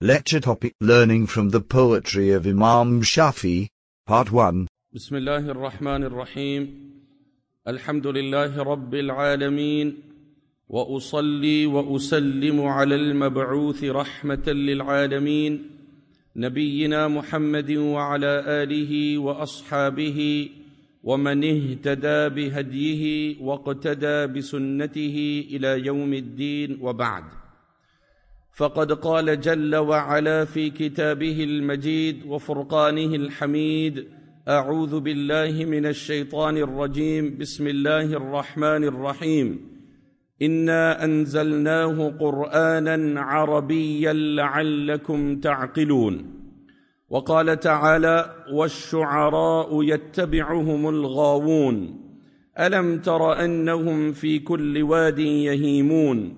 Lecture topic: Learning from the Poetry of Imam Shafi, Part 1. بسم الله الرحمن الرحيم. الحمد لله رب العالمين، وأصلي وأسلم على المبعوث رحمة للعالمين نبينا محمد وعلى آله وأصحابه ومن اهتدى بهديه واقتدى بسنته إلى يوم الدين، وبعد. فقد قال جل وعلا في كتابه المجيد وفرقانه الحميد: أعوذ بالله من الشيطان الرجيم، بسم الله الرحمن الرحيم. إنا أنزلناه قرآنا عربيا لعلكم تعقلون. وقال تعالى: والشعراء يتبعهم الغاوون ألم تر أنهم في كل واد يهيمون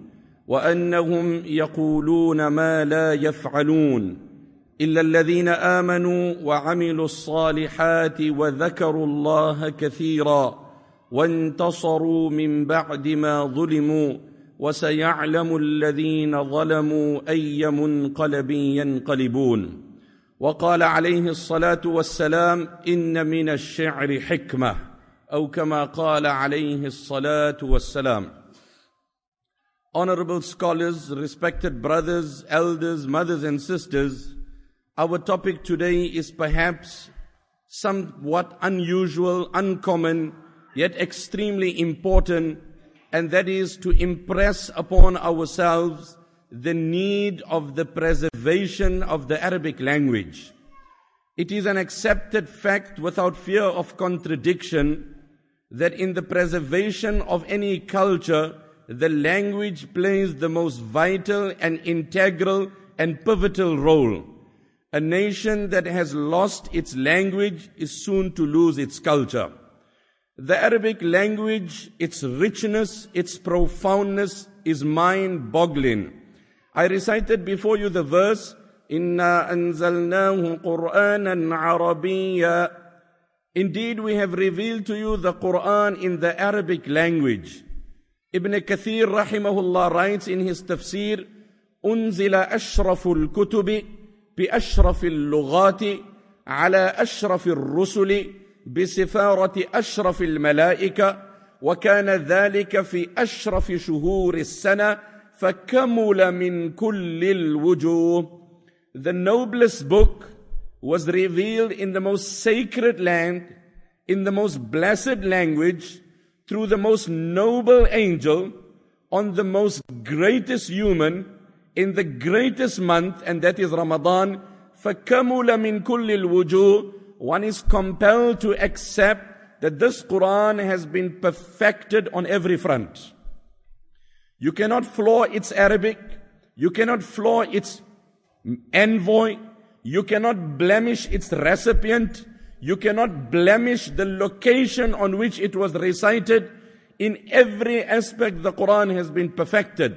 وأنهم يقولون ما لا يفعلون إلا الذين آمنوا وعملوا الصالحات وذكروا الله كثيرا وانتصروا من بعد ما ظلموا وسيعلم الذين ظلموا أي منقلب ينقلبون. وقال عليه الصلاة والسلام: إن من الشعر حكمة، أو كما قال عليه الصلاة والسلام. Honorable scholars, respected brothers, elders, mothers and sisters, our topic today is perhaps somewhat unusual, uncommon, yet extremely important, and that is to impress upon ourselves the need of the preservation of the Arabic language. It is an accepted fact without fear of contradiction that in the preservation of any culture, the language plays the most vital and integral and pivotal role. A nation that has lost its language is soon to lose its culture. The Arabic language, its richness, its profoundness is mind-boggling. I recited before you the verse, Inna anzalnahu Qur'anan Arabiyya. Indeed, we have revealed to you the Qur'an in the Arabic language. Ibn Kathir rahimahullah writes in his tafsir, أنزل أشرف الكتب بأشرف اللغات على أشرف الرسل بسفارة أشرف الملائكة وكان ذلك في أشرف شهور السنة فكمل من كل الوجوه. The noblest book was revealed in the most sacred land, in the most blessed language, through the most noble angel, on the most greatest human, in the greatest month, and that is Ramadan. فَكَمُلَ مِن كُلِّ الْوُجُوهِ. One is compelled to accept that this Quran has been perfected on every front. You cannot flaw its Arabic, you cannot flaw its envoy, you cannot blemish its recipient, you cannot blemish the location on which it was recited. In every aspect, the Quran has been perfected.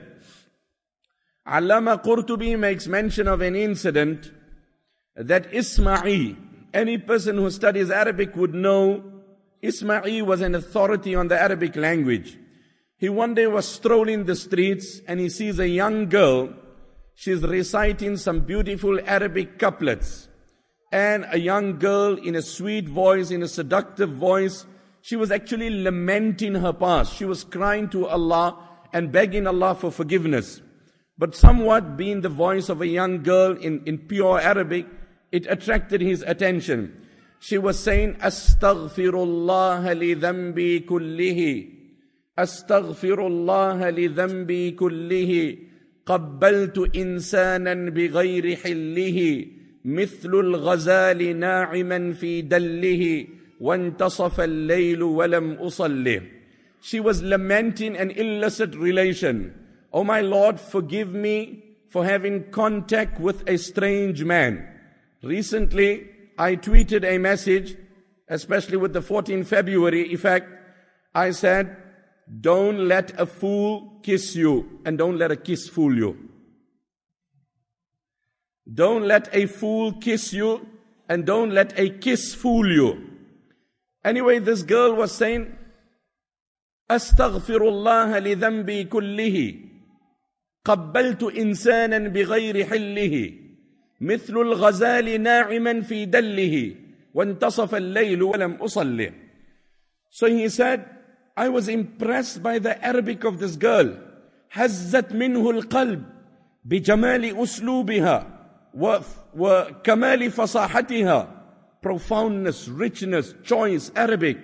Allama Qurtubi makes mention of an incident that Isma'i, any person who studies Arabic would know, Isma'i was an authority on the Arabic language. He one day was strolling the streets and he sees a young girl. She's reciting some beautiful Arabic couplets. And a young girl in a sweet voice, in a seductive voice, she was actually lamenting her past. She was crying to Allah and begging Allah for forgiveness. But somewhat being the voice of a young girl in pure Arabic, it attracted his attention. She was saying, Astaghfirullah li dhanbi kullihi. Astaghfirullah li dhanbi kullihi. Qabbaltu insanan bi ghayri hillihi. مثل الغزال ناعما في دله وانتصف الليل ولم أصله. She was lamenting an illicit relation. Oh my Lord, forgive me for having contact with a strange man. Recently, I tweeted a message, especially with the 14th February effect. I said, don't let a fool kiss you and don't let a kiss fool you. Don't let a fool kiss you, and don't let a kiss fool you. Anyway, this girl was saying, Astaghfirullah li dhanbi kullihi. قبلت إنسانا بغير حله. مثل الغزال ناعما في دله وانتصف الليل ولم أصلي. So he said, I was impressed by the Arabic of this girl. هزت منه القلب بجمال أسلوبها وكمال فصاحتها. Profoundness, richness, choice, Arabic.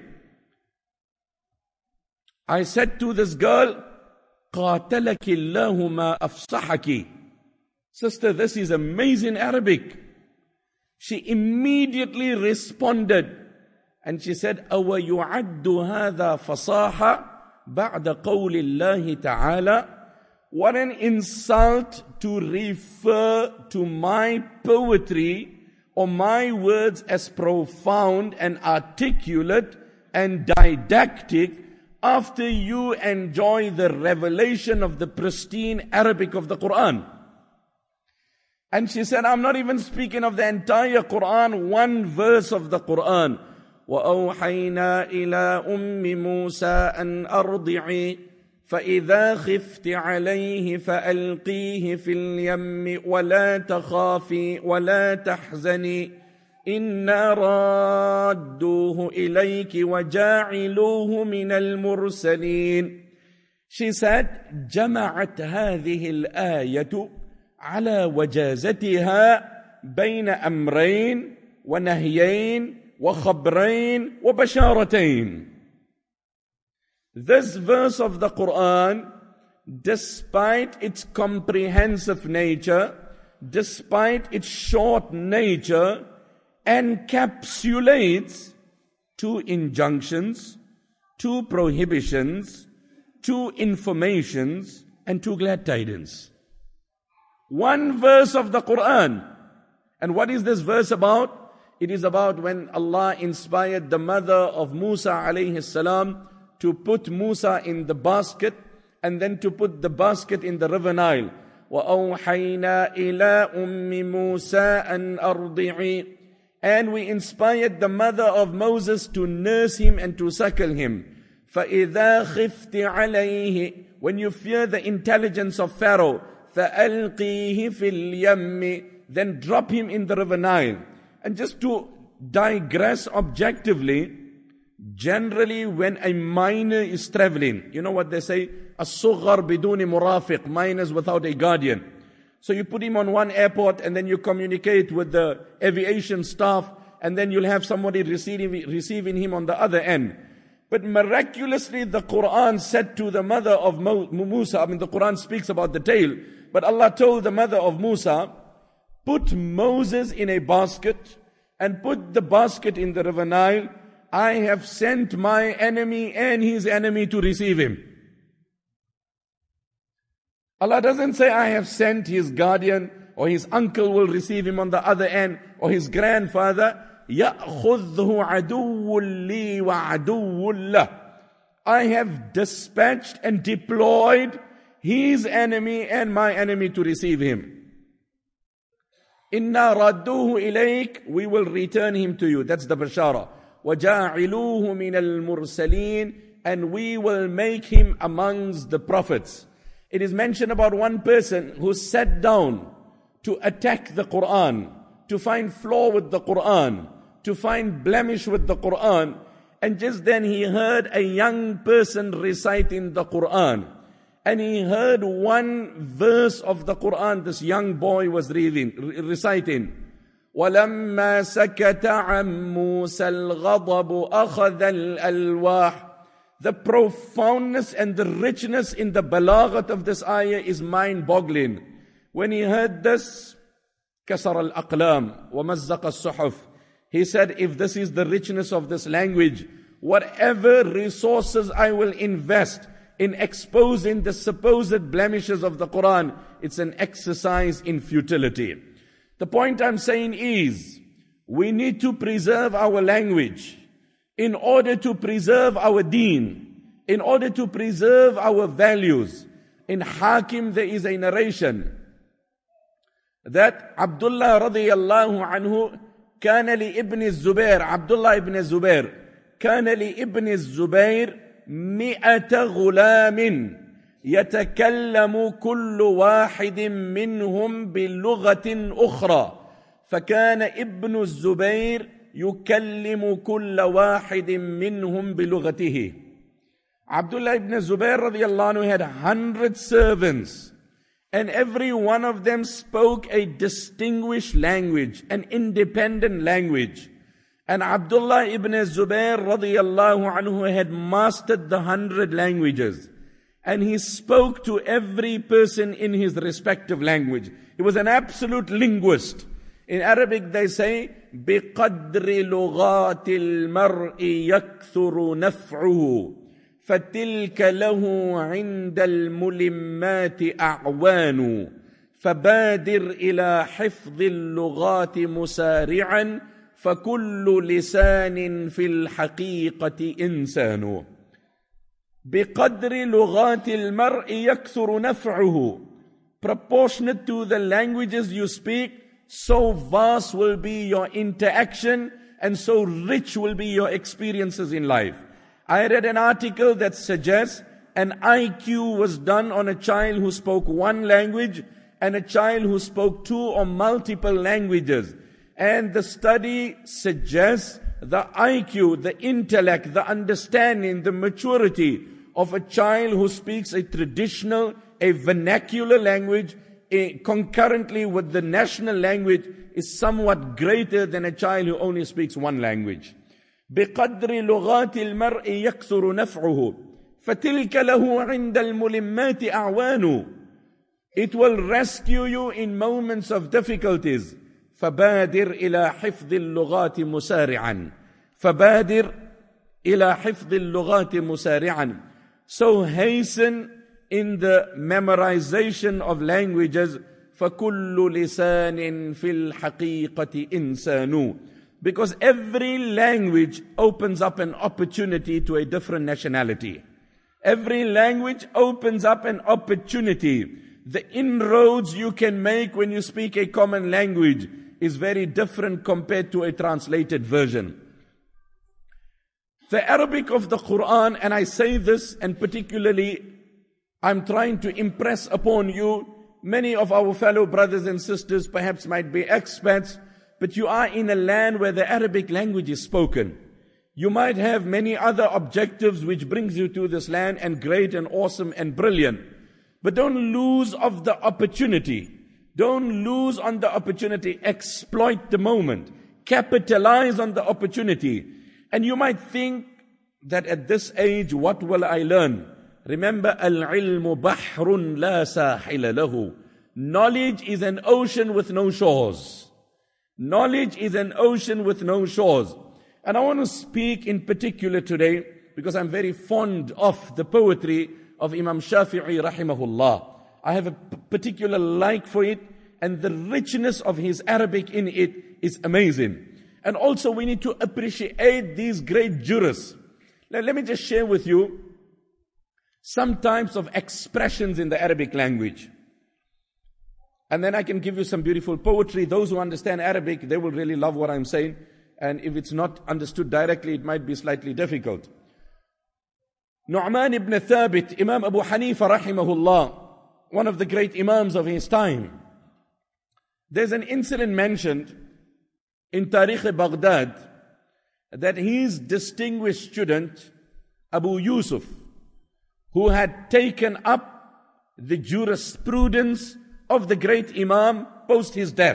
I said to this girl, قاتلك الله ما أفصحك. Sister, this is amazing Arabic. She immediately responded and she said, أو يعد هذا فصاحة بعد قول الله تعالى. What an insult to refer to my poetry or my words as profound and articulate and didactic after you enjoy the revelation of the pristine Arabic of the Quran. And she said, I'm not even speaking of the entire Quran, one verse of the Quran. وَأَوْحَيْنَا إِلَىٰ أُمِّ مُوسَىٰ أَنْ أَرْضِعِي فَإِذَا خِفْتِ عَلَيْهِ فَأَلْقِيهِ فِي الْيَمِّ وَلَا تَخَافِي وَلَا تَحْزَنِي إِنَّا رَادُّوهُ إِلَيْكِ وَجَاعِلُوهُ مِنَ الْمُرْسَلِينَ. She said, جمعت هذه الآية على وجازتها بين أمرين ونهيين وخبرين وبشارتين. This verse of the Quran, despite its comprehensive nature, despite its short nature, encapsulates 2 injunctions, 2 prohibitions, 2 informations, and 2 glad tidings. One verse of the Quran. And what is this verse about? It is about when Allah inspired the mother of Musa alayhi salam to put Musa in the basket and then to put the basket in the river Nile. وَأَوْحَيْنَا إِلَىٰ أُمِّ مُوسَىٰ أَنْ أَرْضِعِي. And we inspired the mother of Moses to nurse him and to suckle him. فَإِذَا خِفْتِ عَلَيْهِ. When you fear the intelligence of Pharaoh, فَأَلْقِيهِ فِي الْيَمِّ. Then drop him in the river Nile. And just to digress objectively, generally when a minor is traveling, you know what they say? الصغر بدون مرافق, minors without a guardian. So you put him on one airport and then you communicate with the aviation staff and then you'll have somebody receiving him on the other end. But miraculously the Quran said to the mother of Musa, the Quran speaks about the tale, but Allah told the mother of Musa, put Moses in a basket and put the basket in the river Nile. I have sent my enemy and his enemy to receive him. Allah doesn't say I have sent his guardian or his uncle will receive him on the other end or his grandfather. يَأْخُذْهُ عَدُوٌّ لِي وَعَدُوٌّ لَهُ. I have dispatched and deployed his enemy and my enemy to receive him. إِنَّا رَدُّوهُ إِلَيْكَ. We will return him to you. That's the bashara. وَجَاعِلُوهُ مِنَ الْمُرْسَلِينَ. And we will make him amongst the prophets. It is mentioned about one person who sat down to attack the Quran, to find flaw with the Quran, to find blemish with the Quran. And just then he heard a young person reciting the Quran. And he heard one verse of the Quran this young boy was reciting. وَلَمَّا سَكَتَ عَن مُوسَى الْغَضَبُ أَخَذَ الْأَلْوَاحِ. The profoundness and the richness in the balaghat of this ayah is mind-boggling. When he heard this, كَسَرَ الْأَقْلَامِ وَمَزَّقَ الصُّحُفِ. He said, if this is the richness of this language, whatever resources I will invest in exposing the supposed blemishes of the Quran, it's an exercise in futility. The point I'm saying is, we need to preserve our language in order to preserve our deen, in order to preserve our values. In Hakim there is a narration that Abdullah radiyallahu anhu كان لابن الزبير, Abdullah ibn Zubair, كان لابن الزبير 100 غلام يتكلم كل واحد منهم بلغة أخرى. فكان ابن الزبير يكلم كل واحد منهم بلغته. Abdullah ibn Zubayr radiallahu anhu had 100 servants, and every one of them spoke a distinguished language, an independent language. And Abdullah ibn Zubayr radiallahu anhu had mastered the 100 languages. And he spoke to every person in his respective language. He was an absolute linguist. In Arabic they say, بِقَدْرِ لُغَاتِ الْمَرْءِ يَكْثُرُ نَفْعُهُ فَتِلْكَ لَهُ عِنْدَ الْمُلِمَّاتِ أَعْوَانُ فَبَادِرْ إِلَى حِفْظِ اللُّغَاتِ مُسَارِعًا فَكُلُّ لِسَانٍ فِي الْحَقِيقَةِ إِنسَانُ. بِقَدْرِ لُغَاتِ الْمَرْءِ يَكْثُرُ نَفْعُهُ. Proportionate to the languages you speak, so vast will be your interaction and so rich will be your experiences in life. I read an article that suggests an IQ was done on a child who spoke one language and a child who spoke two or multiple languages. And the study suggests the IQ, the intellect, the understanding, the maturity of a child who speaks a traditional, a vernacular language, concurrently with the national language, is somewhat greater than a child who only speaks one language. بِقَدْرِ لُغَاتِ الْمَرْءِ يَكْثُرُ نَفْعُهُ فَتِلْكَ لَهُ عِنْدَ الْمُلِمَّاتِ أَعْوَانُ. It will rescue you in moments of difficulties. فَبَادِرْ إِلَى حِفْظِ اللُّغَاتِ مُسَارِعًا. فَبَادِرْ إِلَى حِفْظِ اللُّغَاتِ مُسَارِعًا. So hasten in the memorization of languages. فَكُلُّ لِسَانٍ فِي الْحَقِيقَةِ إِنسَانُ. Because every language opens up an opportunity to a different nationality. Every language opens up an opportunity. The inroads you can make when you speak a common language is very different compared to a translated version. The Arabic of the Quran, and I say this, and particularly I'm trying to impress upon you, many of our fellow brothers and sisters perhaps might be expats, but you are in a land where the Arabic language is spoken. You might have many other objectives which brings you to this land, and great and awesome and brilliant. But don't lose of the opportunity. Don't lose on the opportunity. Exploit the moment. Capitalize on the opportunity. And you might think that at this age, what will I learn? Remember, al-ilmu bahrun la sahila lahu. Knowledge is an ocean with no shores. Knowledge is an ocean with no shores. And I want to speak in particular today, because I'm very fond of the poetry of Imam Shafi'i rahimahullah. I have a particular like for it, and the richness of his Arabic in it is amazing. And also we need to appreciate these great jurists. Let me just share with you some types of expressions in the Arabic language. And then I can give you some beautiful poetry. Those who understand Arabic, they will really love what I'm saying. And if it's not understood directly, it might be slightly difficult. Nu'man ibn Thabit, Imam Abu Hanifa rahimahullah, one of the great imams of his time. There's an incident mentioned in Tariq Baghdad that his distinguished student, Abu Yusuf, who had taken up the jurisprudence of the great Imam post his death.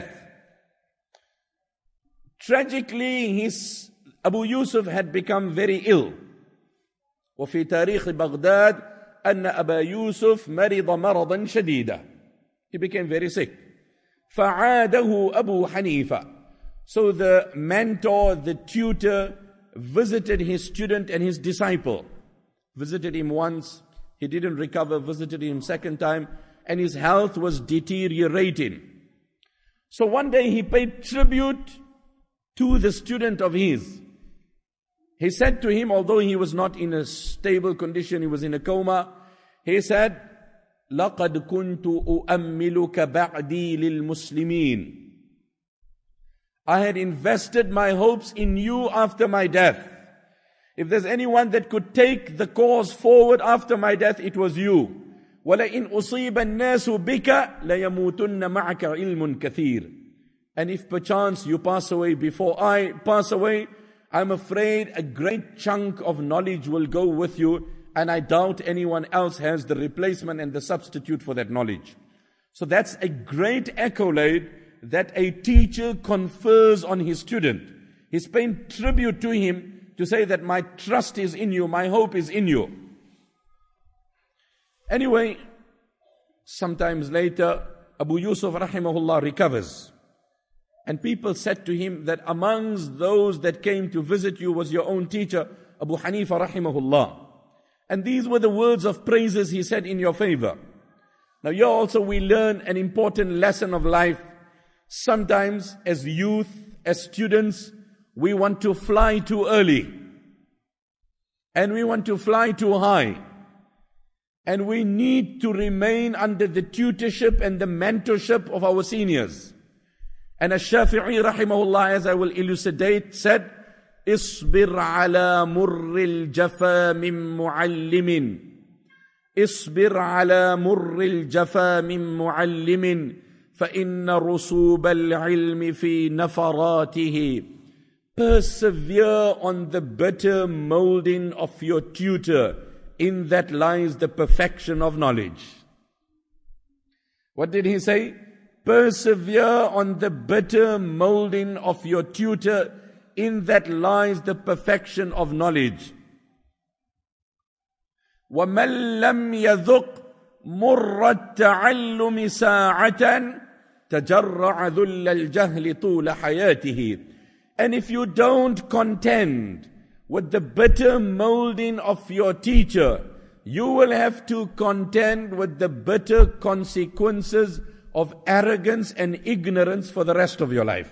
Tragically, Abu Yusuf had become very ill. وفي تاريخ بغداد أن أبا يوسف مرض مرضا شديدا. He became very sick. فعاده أبو حنيفة. So the mentor, the tutor, visited his student and his disciple. Visited him once, he didn't recover, visited him second time, and his health was deteriorating. So one day he paid tribute to the student of his. He said to him, although he was not in a stable condition, he was in a coma, he said, لَقَدْ كُنْتُ أُؤَمِّلُكَ بَعْدِي لِلْمُسْلِمِينَ. I had invested my hopes in you after my death. If there's anyone that could take the cause forward after my death, it was you. وَلَئِنْ أُصِيبَ النَّاسُ بِكَ لَيَمُوتُنَّ مَعَكَ عِلْمٌ كَثِيرٌ. And if perchance you pass away before I pass away, I'm afraid a great chunk of knowledge will go with you, and I doubt anyone else has the replacement and the substitute for that knowledge. So that's a great accolade that a teacher confers on his student. He's paying tribute to him to say that my trust is in you, my hope is in you. Anyway, sometimes later, Abu Yusuf rahimahullah recovers. And people said to him that amongst those that came to visit you was your own teacher, Abu Hanifa rahimahullah. And these were the words of praises he said in your favor. Now here also we learn an important lesson of life. Sometimes as youth, as students, we want to fly too early. And we want to fly too high. And we need to remain under the tutorship and the mentorship of our seniors. And Ash-Shafi'i rahimahullah, as I will elucidate, said, اصبر على مر الجفا من معلم اصبر على مر الجفا من معلم فإن رسوب العلم في نفراته. Persevere on the bitter molding of your tutor. In that lies the perfection of knowledge. What did he say? Persevere on the bitter molding of your tutor. In that lies the perfection of knowledge. وَمَنْ لَمْ يَذُقْ مُرَّ التَّعَلُّمِ سَاعَةً تَجَرَّعَ ذُلَّ الْجَهْلِ طُولَ حَيَاتِهِ. And if you don't contend with the bitter molding of your teacher, you will have to contend with the bitter consequences of arrogance and ignorance for the rest of your life.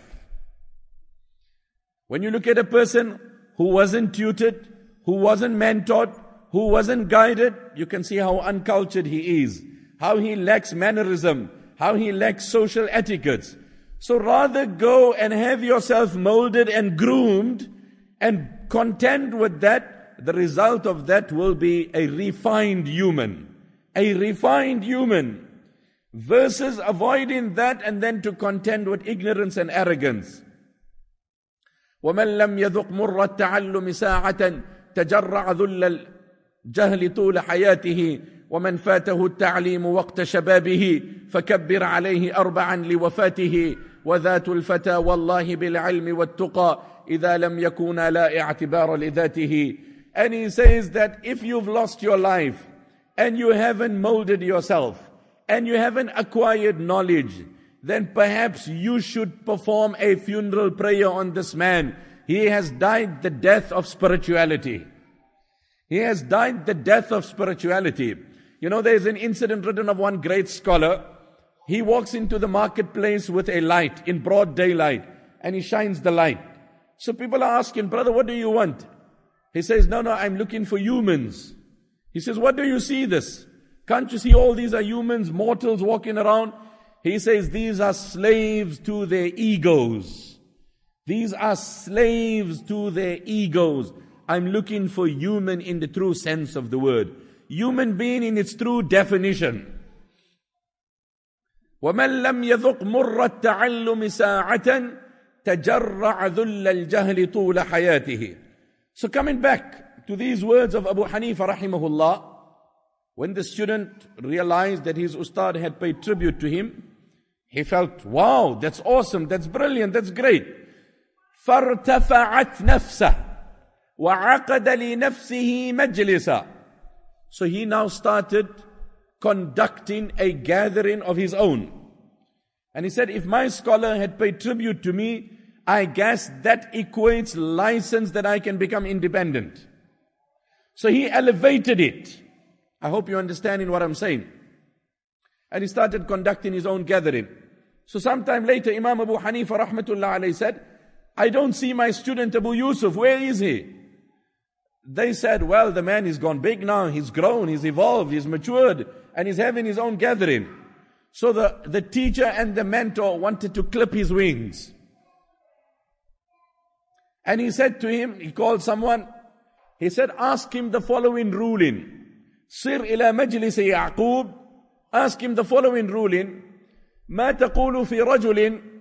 When you look at a person who wasn't tutored, who wasn't mentored, who wasn't guided, you can see how uncultured he is, how he lacks mannerism, how he lacks social etiquettes. So rather go and have yourself molded and groomed and contend with that. The result of that will be a refined human. A refined human. Versus avoiding that and then to contend with ignorance and arrogance. وَمَنْ لَمْ يَذُقْ مُرَّ التَّعَلُّمِ سَاعَةً تَجَرَّعَ ذُلَّ الْجَهْلِ طُولَ حَيَاتِهِ وَمَنْ فَاتَهُ التَّعْلِيمُ وَقْتَ شَبَابِهِ فَكَبِّرْ عَلَيْهِ أَرْبَعًا لِوَفَاتِهِ وَذَاتُ الْفَتَى وَاللَّهِ بِالْعِلْمِ وَالتُّقَى إِذَا لَمْ يَكُونَ لَا اعْتِبَارَ لِذَاتِهِ. And he says that if you've lost your life and you haven't molded yourself and you haven't acquired knowledge, then perhaps you should perform a funeral prayer on this man. He has died the death of spirituality. He has died the death of spirituality. You know, there is an incident written of one great scholar. He walks into the marketplace with a light in broad daylight and he shines the light. So people are asking, brother, what do you want? He says, no, I'm looking for humans. He says, what do you see this? Can't you see all these are humans, mortals walking around? He says, these are slaves to their egos. These are slaves to their egos. I'm looking for human in the true sense of the word. Human being in its true definition. وَمَنْ لَمْ يَذُقْ مُرَّ التَّعَلُّمِ سَاعَةً تَجَرَّعَ ذُلَّ الْجَهْلِ طُولَ حَيَاتِهِ. So coming back to these words of Abu Hanifa rahimahullah, when the student realized that his ustad had paid tribute to him, he felt, wow, that's awesome, that's brilliant, that's great. فَارْتَفَعَتْ نَفْسَهُ وَعَقَدَ لِنَفْسِهِ مَجْلِسًا. So he now started conducting a gathering of his own. And he said, if my scholar had paid tribute to me, I guess that equates license that I can become independent. So he elevated it. I hope you're understanding what I'm saying. And he started conducting his own gathering. So sometime later, Imam Abu Hanifa rahmatullah alayhi said, I don't see my student Abu Yusuf, where is he? They said, well, the man is gone big now, he's grown, he's evolved, he's matured, and he's having his own gathering. So the teacher and the mentor wanted to clip his wings. And he said to him, he called someone, he said, ask him the following ruling. Sir ila majlis Ya'qub, ask him the following ruling. ما تقول في رجل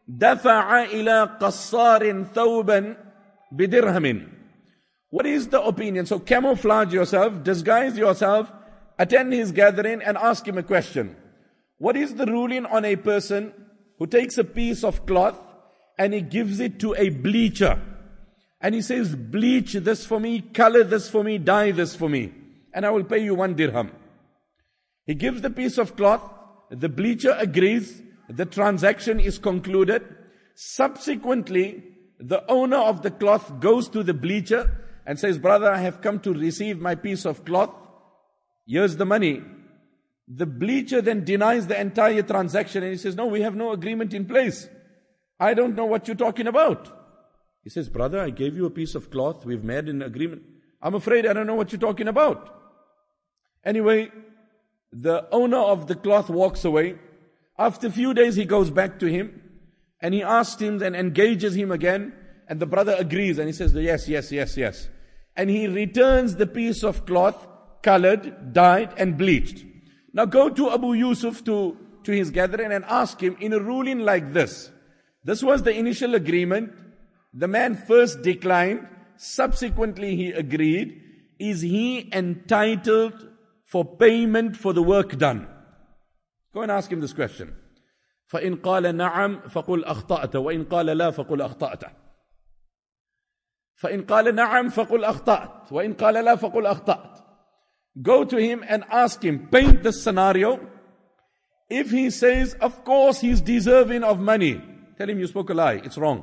دفع إلى قصار ثوبا بدرهم. What is the opinion? So camouflage yourself, disguise yourself, attend his gathering and ask him a question. What is the ruling on a person who takes a piece of cloth and he gives it to a bleacher? And he says, bleach this for me, color this for me, dye this for me, and I will pay you 1 dirham. He gives the piece of cloth, the bleacher agrees, the transaction is concluded. Subsequently, the owner of the cloth goes to the bleacher and says, brother, I have come to receive my piece of cloth. Here's the money. The bleacher then denies the entire transaction and he says, no, we have no agreement in place. I don't know what you're talking about. He says, brother, I gave you a piece of cloth. We've made an agreement. I'm afraid I don't know what you're talking about. Anyway, the owner of the cloth walks away. After a few days, he goes back to him and he asks him and engages him again. And the brother agrees and he says, yes. And he returns the piece of cloth, colored, dyed and bleached. Now go to Abu Yusuf, to his gathering, and ask him, in a ruling like this, this was the initial agreement. The man first declined, subsequently he agreed. Is he entitled for payment for the work done? Go and ask him this question. فَإِنْ قَالَ نَعَمْ فَقُلْ أَخْطَأْتَ وَإِنْ قَالَ لَا فَقُلْ أَخْطَأْتَ فَإِنْ قَالَ نَعَمْ فَقُلْ أَخْطَأْتَ وَإِنْ قَالَ لَا فَقُلْ أَخْطَأْتَ. Go to him and ask him, paint the scenario. If he says, of course he's deserving of money, tell him you spoke a lie, it's wrong.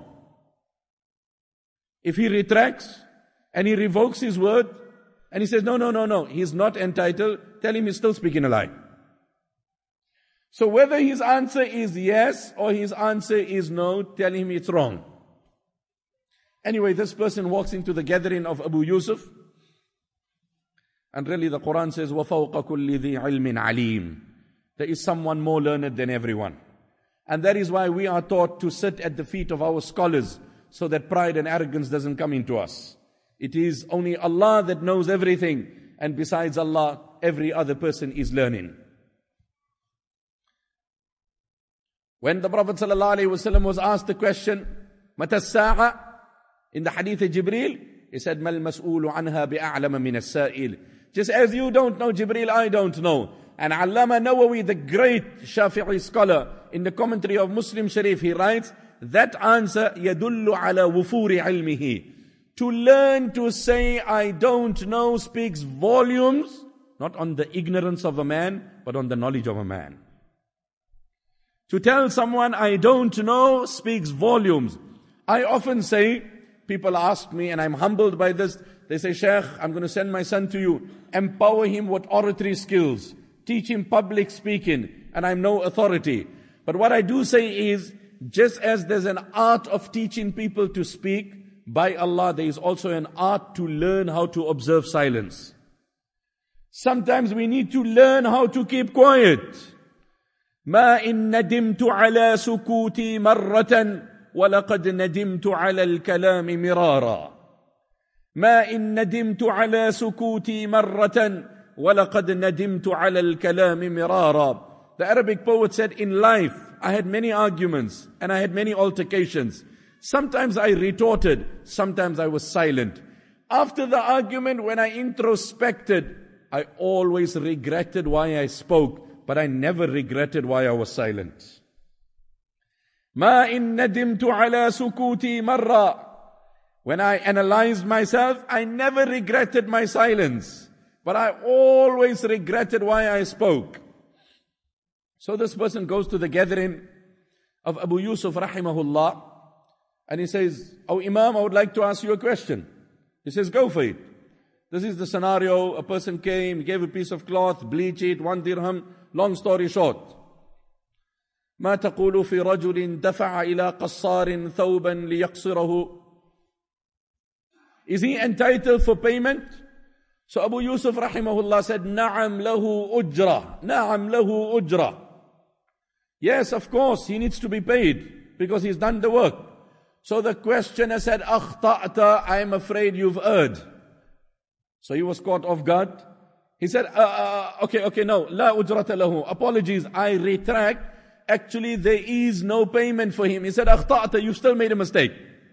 If he retracts and he revokes his word and he says, no, he's not entitled, tell him he's still speaking a lie. So whether his answer is yes or his answer is no, tell him it's wrong. Anyway, this person walks into the gathering of Abu Yusuf. And really the Quran says, وَفَوْقَ كُلِّ ذِي عِلْمٍ عَلِيمٍ. There is someone more learned than everyone. And that is why we are taught to sit at the feet of our scholars, so that pride and arrogance doesn't come into us. It is only Allah that knows everything, and besides Allah, every other person is learning. When the Prophet ﷺ was asked the question, مَتَى السَّاعَةِ? In the hadith of Jibreel, he said, مَا الْمَسْئُولُ عَنْهَا بِأَعْلَمَ مِنَ السَّائِلِ. Just as you don't know, Jibreel, I don't know. And Allama Nawawi, the great Shafi'i scholar, in the commentary of Muslim Sharif, he writes, that answer, يَدُلُّ عَلَى وُفُورِ عِلْمِهِ. To learn to say, I don't know, speaks volumes, not on the ignorance of a man, but on the knowledge of a man. To tell someone, I don't know, speaks volumes. I often say, people ask me, and I'm humbled by this, they say, Sheikh, I'm going to send my son to you. Empower him with oratory skills. Teach him public speaking. And I'm no authority. But what I do say is, just as there's an art of teaching people to speak, by Allah, there is also an art to learn how to observe silence. Sometimes we need to learn how to keep quiet. ما إن ندمت على سكوتي مرة ولقد ندمت على الكلام مرارا. ما إن ندمت على سكوتي مرة ولقد ندمت على الكلام مرارا. The Arabic poet said, in life, I had many arguments and I had many altercations. Sometimes I retorted, sometimes I was silent. After the argument, when I introspected, I always regretted why I spoke, but I never regretted why I was silent. ما إن ندمت على سكوتي مرة. When I analyzed myself, I never regretted my silence, but I always regretted why I spoke. So this person goes to the gathering of Abu Yusuf rahimahullah, and he says, Oh Imam, I would like to ask you a question. He says, go for it. This is the scenario. A person came, gave a piece of cloth, bleach it, 1 dirham. Long story short. ما تقول في رجل دفع إلى قصار ثوبا ليقصره. Is he entitled for payment? So Abu Yusuf rahimahullah said, نعم له أجرة. نعم له أجرة. Yes, of course, he needs to be paid because he's done the work. So the questioner said, أخطأت, I am afraid you've erred. So he was caught off guard. He said, okay, no, لا أجرة له. Apologies, I retract. actually there is no payment for him. He said, "Akhta'ta, you still made a mistake."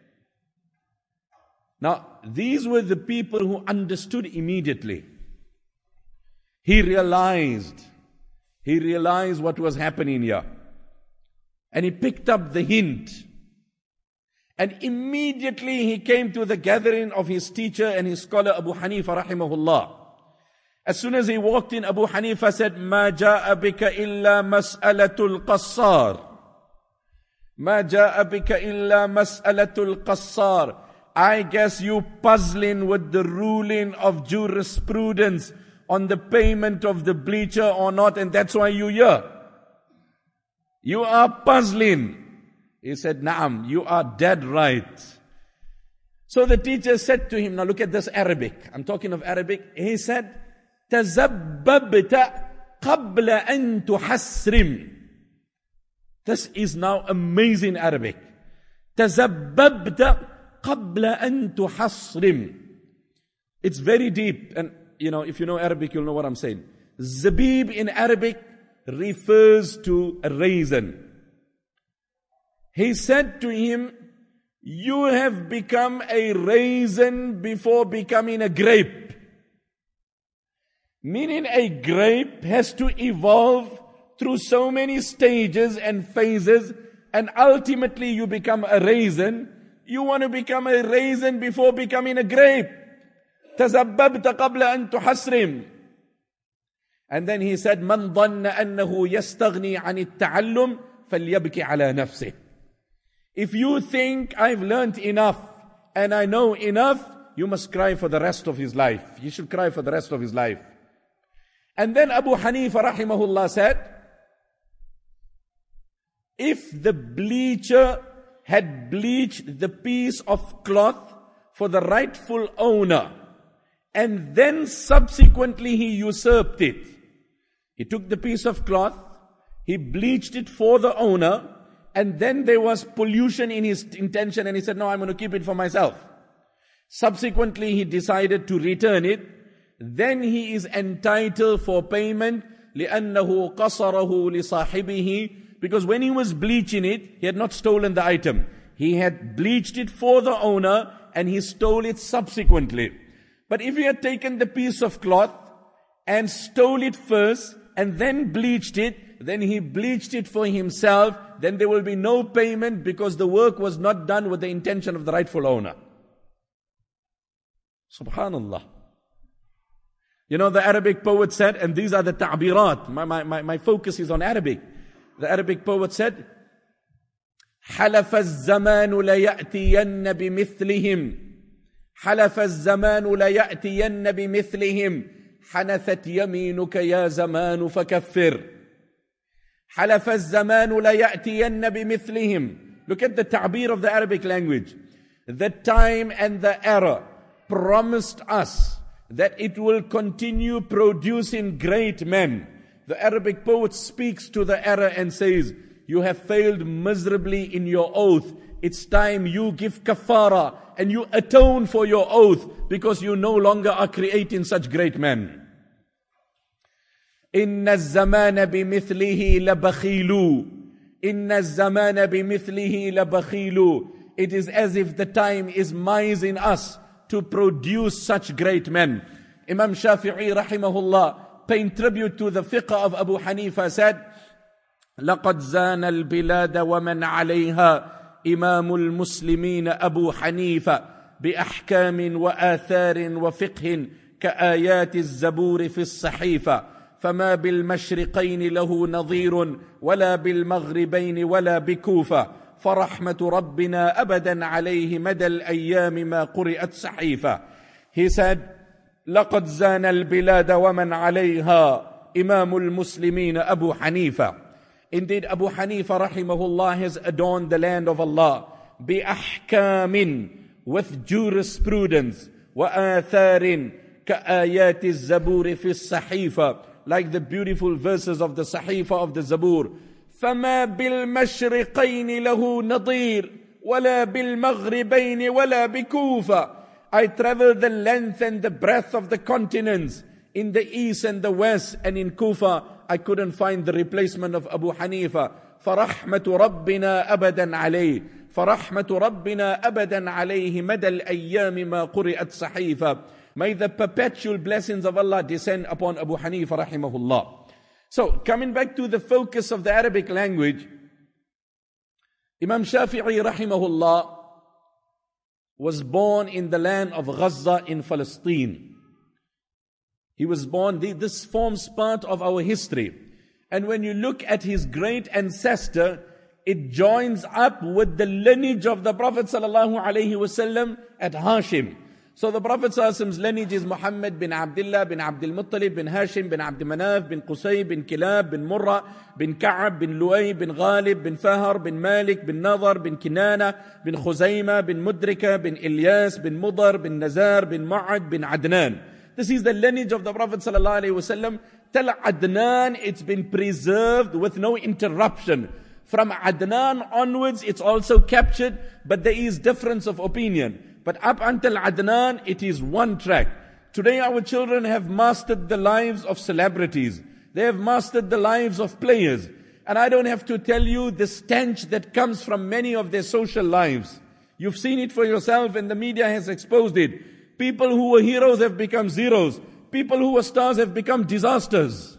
Now, these were the people who understood immediately. He realized what was happening here. And he picked up the hint. And immediately he came to the gathering of his teacher and his scholar Abu Hanifa rahimahullah. As soon as he walked in, Abu Hanifa said, "Ma ja'a bika illa mas'alatul qassar. Ma ja'a bika illa mas'alatul qassar." I guess you puzzling with the ruling of jurisprudence on the payment of the bleacher or not, and that's why you're here. You are puzzling. He said, "Na'am, you are dead right." So the teacher said to him, now look at this Arabic. I'm talking of Arabic. He said, "Tazabbabta qabla an tuhasrim." This is now amazing Arabic. Tazabbabta qabla an tuhasrim. It's very deep, and if you know Arabic, you'll know what I'm saying. Zabib in Arabic refers to a raisin. He said to him, "You have become a raisin before becoming a grape." Meaning a grape has to evolve through so many stages and phases, and ultimately you become a raisin. You want to become a raisin before becoming a grape. تَزَبَّبْتَ قَبْلَ أَن تُحَسْرِمْ. And then he said, "مَنْ ظَنَّ أَنَّهُ يَسْتَغْنِي عَنِ التَّعَلُّمِ فَلْيَبْكِ عَلَى نَفْسِهِ." If you think I've learned enough and I know enough, you must cry for the rest of his life. You should cry for the rest of his life. And then Abu Hanifa rahimahullah said, if the bleacher had bleached the piece of cloth for the rightful owner, and then subsequently he usurped it. He took the piece of cloth, he bleached it for the owner, and then there was pollution in his intention, and he said, "No, I'm going to keep it for myself." Subsequently, he decided to return it. Then he is entitled for payment, لِأَنَّهُ قَصَرَهُ لِصَاحِبِهِ. Because when he was bleaching it, he had not stolen the item. He had bleached it for the owner, and he stole it subsequently. But if he had taken the piece of cloth and stole it first and then bleached it, then he bleached it for himself, then there will be no payment because the work was not done with the intention of the rightful owner. Subhanallah. The Arabic poet said, and these are the ta'birat, my focus is on Arabic. The Arabic poet said, حَلَفَ الزَّمَانُ لَيَأْتِيَنَّ بِمِثْلِهِمْ حَلَفَ الزَّمَانُ لَيَأْتِيَنَّ بِمِثْلِهِمْ حَنَثَتْ يَمِينُكَ يَا زَمَانُ فَكَفِّرْ حَلَفَ الزَّمَانُ لَيَأْتِيَنَّ بِمِثْلِهِمْ. Look at the ta'bir of the Arabic language. The time and the era promised us that it will continue producing great men. The Arabic poet speaks to the era and says, "You have failed miserably in your oath. It's time you give kafara and you atone for your oath because you no longer are creating such great men." إِنَّ الزَّمَانَ بِمِثْلِهِ لَبَخِيلُ إِنَّ الزَّمَانَ بِمِثْلِهِ لَبَخِيلُ. It is as if the time is mising us to produce such great men. Imam Shafi'i rahimahullah, paying tribute to the fiqh of Abu Hanifa, said, لَقَدْ زَانَ الْبِلَادَ وَمَنْ عَلَيْهَا إِمَامُ الْمُسْلِمِينَ أَبُو حَنِيفَ بِأَحْكَامٍ وَآثَارٍ وَفِقْهٍ كَآيَاتِ الزَّبُورِ فِي الصَّحِيفَةِ فَمَا بِالْمَشْرِقَيْنِ لَهُ نَظِيرٌ وَلَا بِالْمَغْرِبَيْنِ وَلَا بِكُوفَةٍ فَرَحْمَةُ رَبِّنَا أَبَدًا عَلَيْهِ مَدَى الْأَيَّامِ مَا قُرِئَتْ صَحِيفَةً. He said, لَقَدْ زَانَ الْبِلَادَ وَمَنْ عَلَيْهَا إِمَامُ الْمُسْلِمِينَ أَبُو حَنِيفَةٍ. Indeed, Abu Hanifa rahimahullah has adorned the land of Allah بِأَحْكَامٍ, with jurisprudence, وَآثَارٍ كَآيَاتِ الزَّبُورِ فِي الصَّحِيفَةِ, like the beautiful verses of the Sahifa of the Zabur. فَمَا بِالْمَشْرِقَيْنِ لَهُ نَظِيرٌ وَلَا بِالْمَغْرِبَيْنِ وَلَا بِكُوفَةٍ. I traveled the length and the breadth of the continents, in the east and the west, and in Kufa I couldn't find the replacement of Abu Hanifa. فَرَحْمَةُ رَبِّنَا أَبَدًا عَلَيْهِ فَرَحْمَةُ رَبِّنَا أَبَدًا عَلَيْهِ مَدَى الْأَيَّامِ مَا قُرِئَتْ صَحِيفًا. May the perpetual blessings of Allah descend upon Abu Hanifa rahimahullah. So, coming back to the focus of the Arabic language, Imam Shafi'i rahimahullah was born in the land of Gaza in Palestine. He was born, this forms part of our history. And when you look at his great ancestor, it joins up with the lineage of the Prophet sallallahu alaihi wasallam at Hashim. So the Prophet sallallahu alaihi wasallam's lineage is Muhammad bin Abdullah bin Abdul Muttalib bin Hashim bin Abd Manaf bin Qusay bin Kilab bin Murra bin Ka'ab bin Luay bin Ghalib bin Fahar bin Malik bin Nadar bin Kinana bin Khuzayma bin Mudrika bin Ilyas bin Mudar bin Nazar bin Ma'ad bin Adnan. This is the lineage of the Prophet sallallahu alaihi wasallam. Till Adnan, it's been preserved with no interruption. From Adnan onwards, it's also captured, but there is difference of opinion. But up until Adnan, it is one track. Today our children have mastered the lives of celebrities. They have mastered the lives of players. And I don't have to tell you the stench that comes from many of their social lives. You've seen it for yourself and the media has exposed it. People who were heroes have become zeros. People who were stars have become disasters.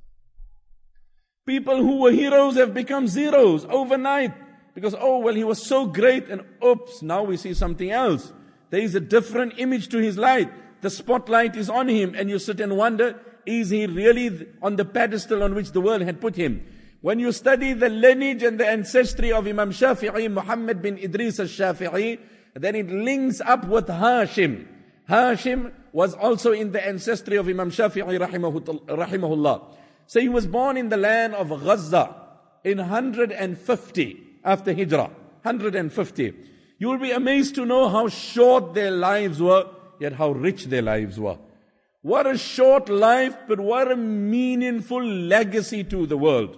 People who were heroes have become zeros overnight. Because, oh, well, he was so great and oops, now we see something else. There is a different image to his light. The spotlight is on him and you sit and wonder, is he really on the pedestal on which the world had put him? When you study the lineage and the ancestry of Imam Shafi'i, Muhammad bin Idris al-Shafi'i, then it links up with Hashim. Hashim was also in the ancestry of Imam Shafi'i rahimahullah. So he was born in the land of Gaza in 150 after Hijrah. 150. You will be amazed to know how short their lives were, yet how rich their lives were. What a short life, but what a meaningful legacy to the world.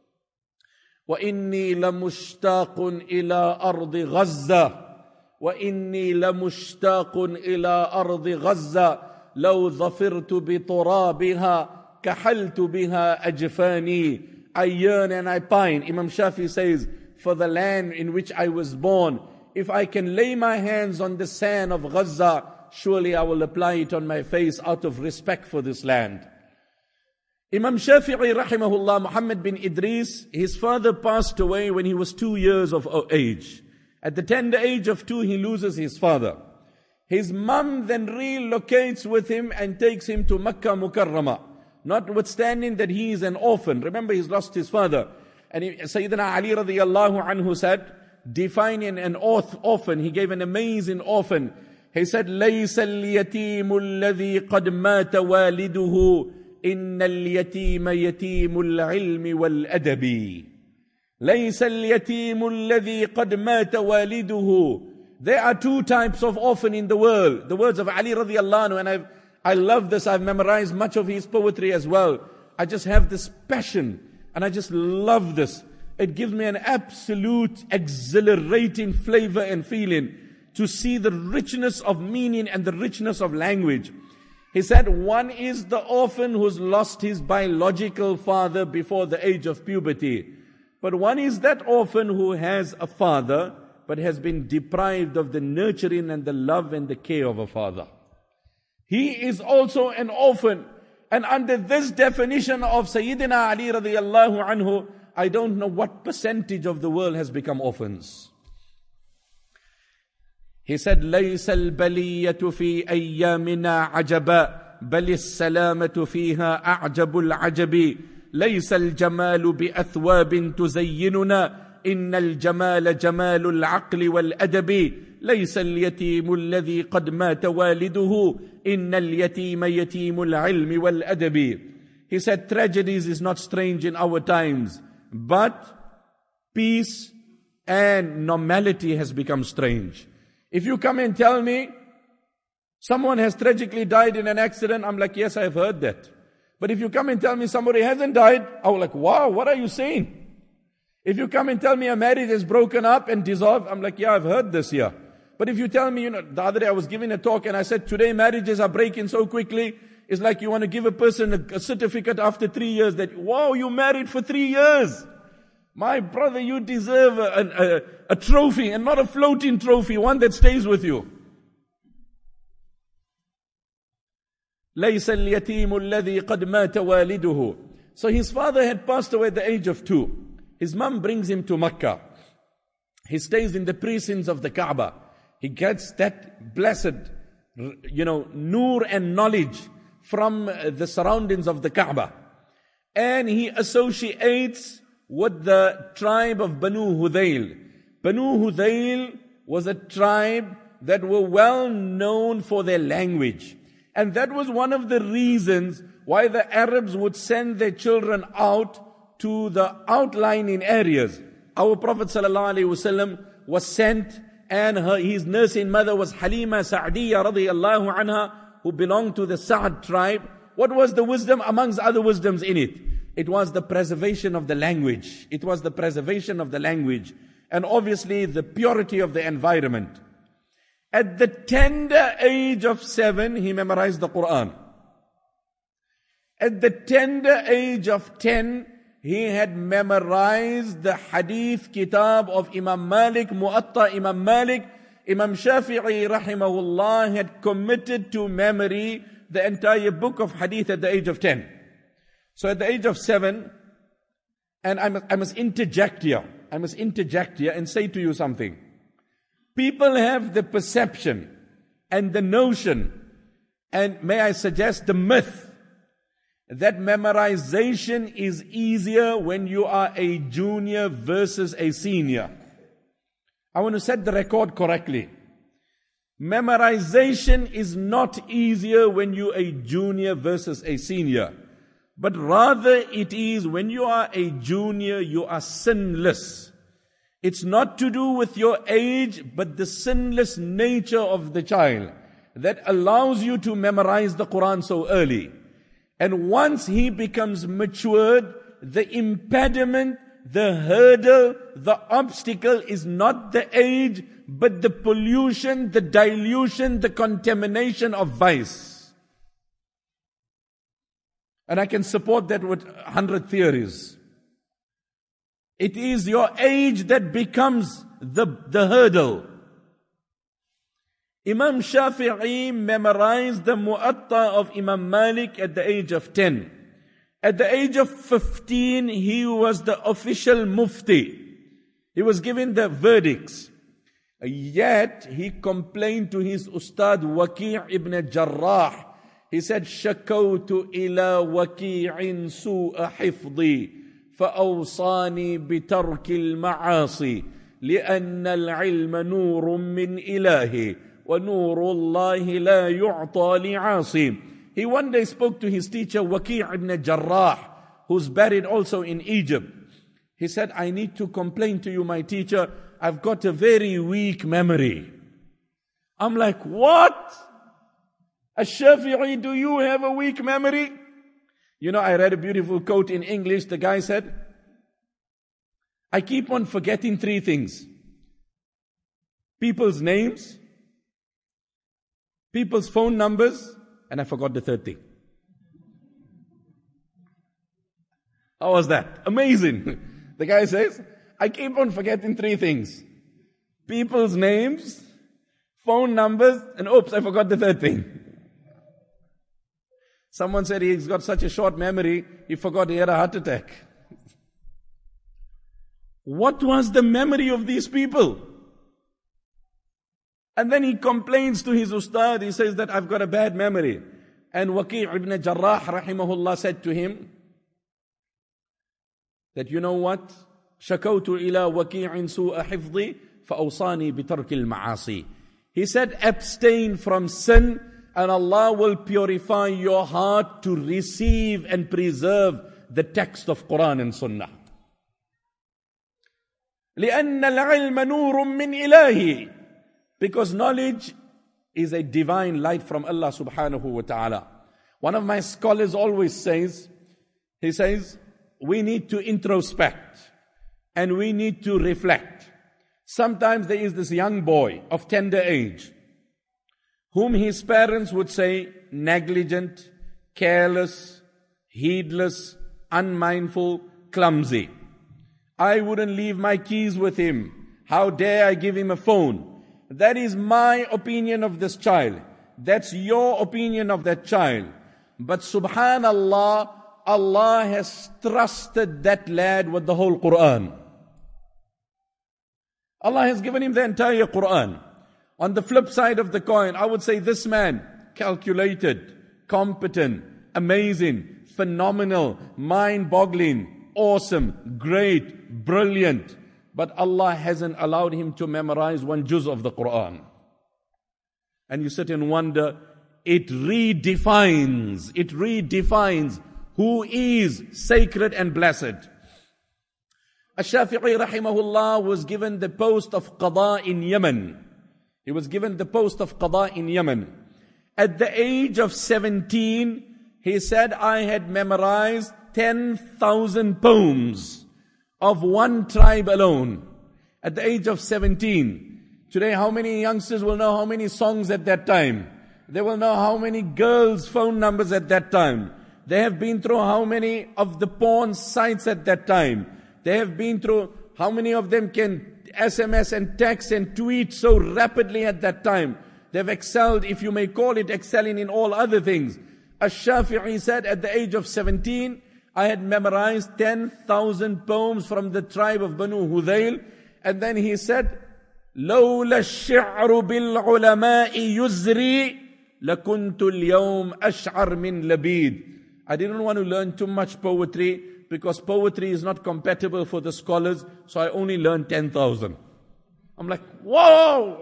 وَإِنِّي لَمُشْتَاقٌ إِلَىٰ أَرْضِ غَزَّةٍ وَإِنِّي لَمُشْتَاقٌ إِلَىٰ أَرْضِ غَزَّةٍ لَوْ ظَفِرْتُ بِطُرَابِهَا كَحَلْتُ بِهَا أَجْفَانِي. I yearn and I pine. Imam Shafi says, for the land in which I was born. If I can lay my hands on the sand of Gaza, surely I will apply it on my face out of respect for this land. Imam Shafi'i rahimahullah, Muhammad bin Idris, his father passed away when he was 2 years of age. At the tender age of 2, he loses his father. His mum then relocates with him and takes him to Makkah Mukarramah, notwithstanding that he is an orphan. Remember, he's lost his father. And Sayyidina Ali radiyallahu anhu said, defining an orphan, he gave an amazing orphan. He said, لَيْسَ الْيَتِيمُ الَّذِي قَدْ مَاتَ وَالِدُهُ إِنَّ الْيَتِيمَ يَتِيمُ الْعِلْمِ وَالْأَدَبِ. لَيْسَ الْيَتِيمُ الَّذِي قَدْ مَاتَ وَالِدُهُ. There are 2 types of orphan in the world. The words of Ali radiyallahu anhu, and I love this. I've memorized much of his poetry as well. I just have this passion. And I just love this. It gives me an absolute exhilarating flavor and feeling to see the richness of meaning and the richness of language. He said, one is the orphan who's lost his biological father before the age of puberty. But one is that orphan who has a father, but has been deprived of the nurturing and the love and the care of a father. He is also an orphan. And under this definition of Sayyidina Ali radiyallahu anhu, I don't know what percentage of the world has become orphans. He said, لَيْسَ الْبَلِيَّةُ فِي أَيَّامِنَا عَجَبًا بَلِ السَّلَامَةُ فِيهَا أَعْجَبُ الْعَجَبِ لَيْسَ الْجَمَالُ بِأَثْوَابٍ تُزَيِّنُنَا إِنَّ الْجَمَالَ جَمَالُ الْعَقْلِ وَالْأَدَبِ لَيْسَ الْيَتِيمُ الَّذِي قَدْ مَاتَ وَالِدُهُ إِنَّ الْيَتِيمَ يَتِيمُ الْعِلْمِ وَالْأَدَبِ. He said, tragedies is not strange in our times, but peace and normality has become strange. If you come and tell me someone has tragically died in an accident, I'm like, yes, I've heard that. But if you come and tell me somebody hasn't died, I'm like, wow, what are you saying? If you come and tell me a marriage is broken up and dissolved, I'm like, yeah, I've heard this here. But if you tell me, the other day I was giving a talk and I said, today marriages are breaking so quickly, it's like you want to give a person a certificate after 3 years that, wow, you married for 3 years. My brother, you deserve a trophy, and not a floating trophy, one that stays with you. لَيْسَ الْيَتِيمُ الَّذِي قَدْ مَاتَ وَالِدُهُ. So his father had passed away at the age of 2. His mom brings him to Makkah. He stays in the precincts of the Kaaba. He gets that blessed, nur and knowledge from the surroundings of the Kaaba. And he associates with the tribe of Banu Hudayl. Banu Hudayl was a tribe that were well known for their language. And that was one of the reasons why the Arabs would send their children out to the outlying areas. Our Prophet ﷺ was sent, and his nursing mother was Halima Sa'diyya radiyallahu anha, who belonged to the Sa'd tribe. What was the wisdom amongst other wisdoms in it? It was the preservation of the language. It was the preservation of the language. And obviously the purity of the environment. At the tender age of 7, he memorized the Quran. At the tender age of 10, he had memorized the hadith kitab of Imam Malik, Muatta Imam Malik. Imam Shafi'i rahimahullah had committed to memory the entire book of hadith at the age of 10. So at the age of 7, and I must interject here and say to you something. People have the perception and the notion, and may I suggest the myth, that memorization is easier when you are a junior versus a senior. I want to set the record correctly. Memorization is not easier when you are a junior versus a senior. But rather it is when you are a junior, you are sinless. It's not to do with your age, but the sinless nature of the child that allows you to memorize the Quran so early. And once he becomes matured, the impediment, the hurdle, the obstacle is not the age, but the pollution, the dilution, the contamination of vice. And I can support that with 100 theories. It is your age that becomes the hurdle. Imam Shafi'i memorized the Muatta of Imam Malik at the age of 10. At the age of 15, he was the official mufti. He was given the verdicts. Yet, he complained to his Ustad Waki' ibn Jarrah. He said, شَكَوْتُ إِلَى وَكِيعٍ سُوءَ حِفْظِي فأوصاني بترك المعاصي لأن العلم نور من إلهي ونور الله لا يعطى لعاصي. He one day spoke to his teacher Waki' ibn Jarrah, who's buried also in Egypt. He said, I need to complain to you, my teacher, I've got a very weak memory. I'm like, what? Ash-Shafi'i, do you have a weak memory? I read a beautiful quote in English. The guy said, I keep on forgetting 3 things. People's names, people's phone numbers, and I forgot the 3rd thing. How was that? Amazing. The guy says, I keep on forgetting 3 things. People's names, phone numbers, and oops, I forgot the 3rd thing. Someone said he's got such a short memory, he forgot he had a heart attack. What was the memory of these people? And then he complains to his ustad, he says that I've got a bad memory. And Waki' ibn Jarrah rahimahullah said to him, that you know what? شَكَوْتُ إِلَى وَكِيعٍ سُوءَ حِفْظِي فَأَوْصَانِي بِتَرْكِ الْمَعَاصِي. He said, abstain from sin, and Allah will purify your heart to receive and preserve the text of Quran and Sunnah. لِأَنَّ الْعِلْمَ نُورٌ مِّنْ إِلَهِ. Because knowledge is a divine light from Allah subhanahu wa ta'ala. One of my scholars always says, he says, we need to introspect and we need to reflect. Sometimes there is this young boy of tender age whom his parents would say negligent, careless, heedless, unmindful, clumsy. I wouldn't leave my keys with him. How dare I give him a phone? That is my opinion of this child. That's your opinion of that child. But subhanallah, Allah has trusted that lad with the whole Quran. Allah has given him the entire Quran. On the flip side of the coin, I would say this man, calculated, competent, amazing, phenomenal, mind-boggling, awesome, great, brilliant. But Allah hasn't allowed him to memorize one juz of the Quran. And you sit and wonder, it redefines who is sacred and blessed. Ash-Shafi'i rahimahullah was given the post of Qada in Yemen. He was given the post of Qada in Yemen. At the age of 17, he said, I had memorized 10,000 poems of one tribe alone. At the age of 17. Today, how many youngsters will know how many songs at that time? They will know how many girls' phone numbers at that time. They have been through how many of the porn sites at that time. They have been through how many of them can SMS and text and tweet so rapidly at that time. They've excelled, if you may call it excelling in all other things. Ash-Shafi'i said at the age of 17, I had memorized 10,000 poems from the tribe of Banu Hudayl. And then he said, لولا الشعر بالعلماء يزري لكنت اليوم أشعر من لبيد. I didn't want to learn too much poetry because poetry is not compatible for the scholars, so I only learned 10,000. I'm like, whoa!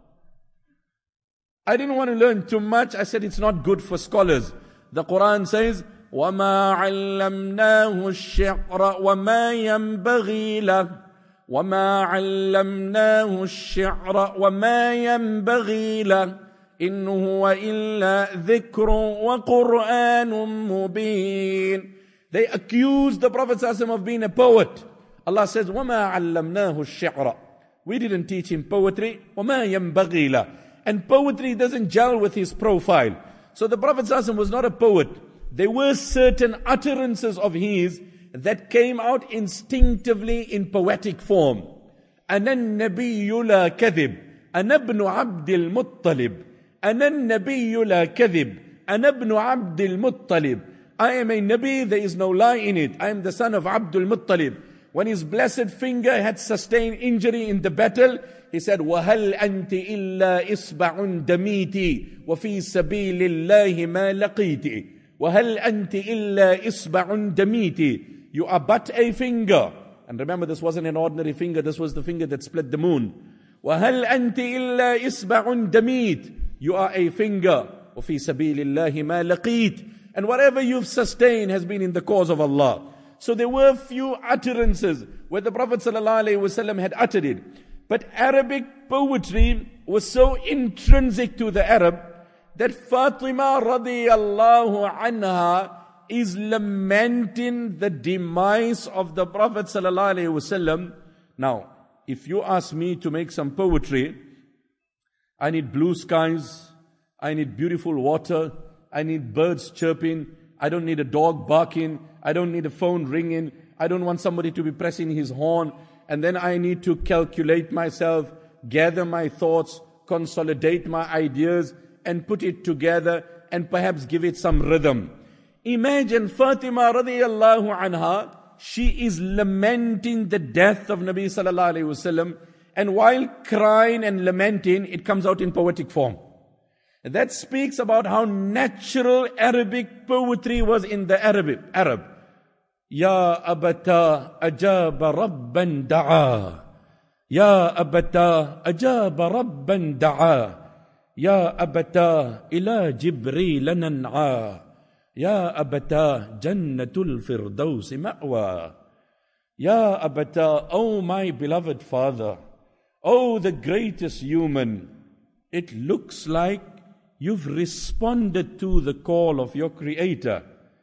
I didn't want to learn too much. I said it's not good for scholars. The Quran says, وَمَا عَلَّمْنَاهُ الشِّعْرَ وَمَا يَنْبَغِي لَهُ وَمَا عَلَّمْنَاهُ الشِّعْرَ وَمَا يَنْبَغِي لَهُ إِنْ هُوَ إِلَّا ذِكْرٌ وَقُرْآنٌ مُبِينٌ. They accused the Prophet ﷺ of being a poet. Allah says, وَمَا عَلَّمْنَاهُ الشِّعْرَ. We didn't teach him poetry. وَمَا يَنْبَغِي لَهُ. And poetry doesn't gel with his profile. So the Prophet ﷺ was not a poet. There were certain utterances of his that came out instinctively in poetic form. أَنَا النَّبِيُّ لَا كَذِبْ أَنَا ابْنُ عَبْدِ الْمُطَّلِبِ أَنَا النَّبِيُّ لَا كَذِبْ أَنَا ابْنُ عَبْدِ الْمُطَّلِبِ. I am a Nabi, there is no lie in it. I am the son of Abdul Muttalib. When his blessed finger had sustained injury in the battle, he said, وَهَلْ أَنْتِ إِلَّا إِصْبَعٌ دَمِيتِ وَفِي سَبِيلِ اللَّهِ مَا لَقِيتِ وَهَلْ أَنْتِ إِلَّا إِصْبَعٌ دَمِيتِ. You are but a finger. And remember, this wasn't an ordinary finger, this was the finger that split the moon. وَهَلْ أَنْتِ إِلَّا إِصْبَعٌ دَمِيتِ. You are a finger. وَفِي سَبِيلِ اللَّهِ مَا لَقِيتِ. And whatever you've sustained has been in the cause of Allah. So there were few utterances where the Prophet ﷺ had uttered it. But Arabic poetry was so intrinsic to the Arab that Fatima radiyallahu anha is lamenting the demise of the Prophet ﷺ. Now, if you ask me to make some poetry, I need blue skies, I need beautiful water, I need birds chirping, I don't need a dog barking, I don't need a phone ringing, I don't want somebody to be pressing his horn, and then I need to calculate myself, gather my thoughts, consolidate my ideas, and put it together, and perhaps give it some rhythm. Imagine Fatima radiyallahu anha, she is lamenting the death of Nabi sallallahu alayhi wasallam, and while crying and lamenting, it comes out in poetic form. That speaks about how natural Arabic poetry was in the Arab. Ya abata ajaba rabban da'a. Ya abata ajaba rabban da'a. Ya abata ila Jibril nan'a. Ya abata jannatul firdaus ma'wa. Ya abata, oh my beloved father, oh the greatest human, it looks like you've responded to the call of your Creator.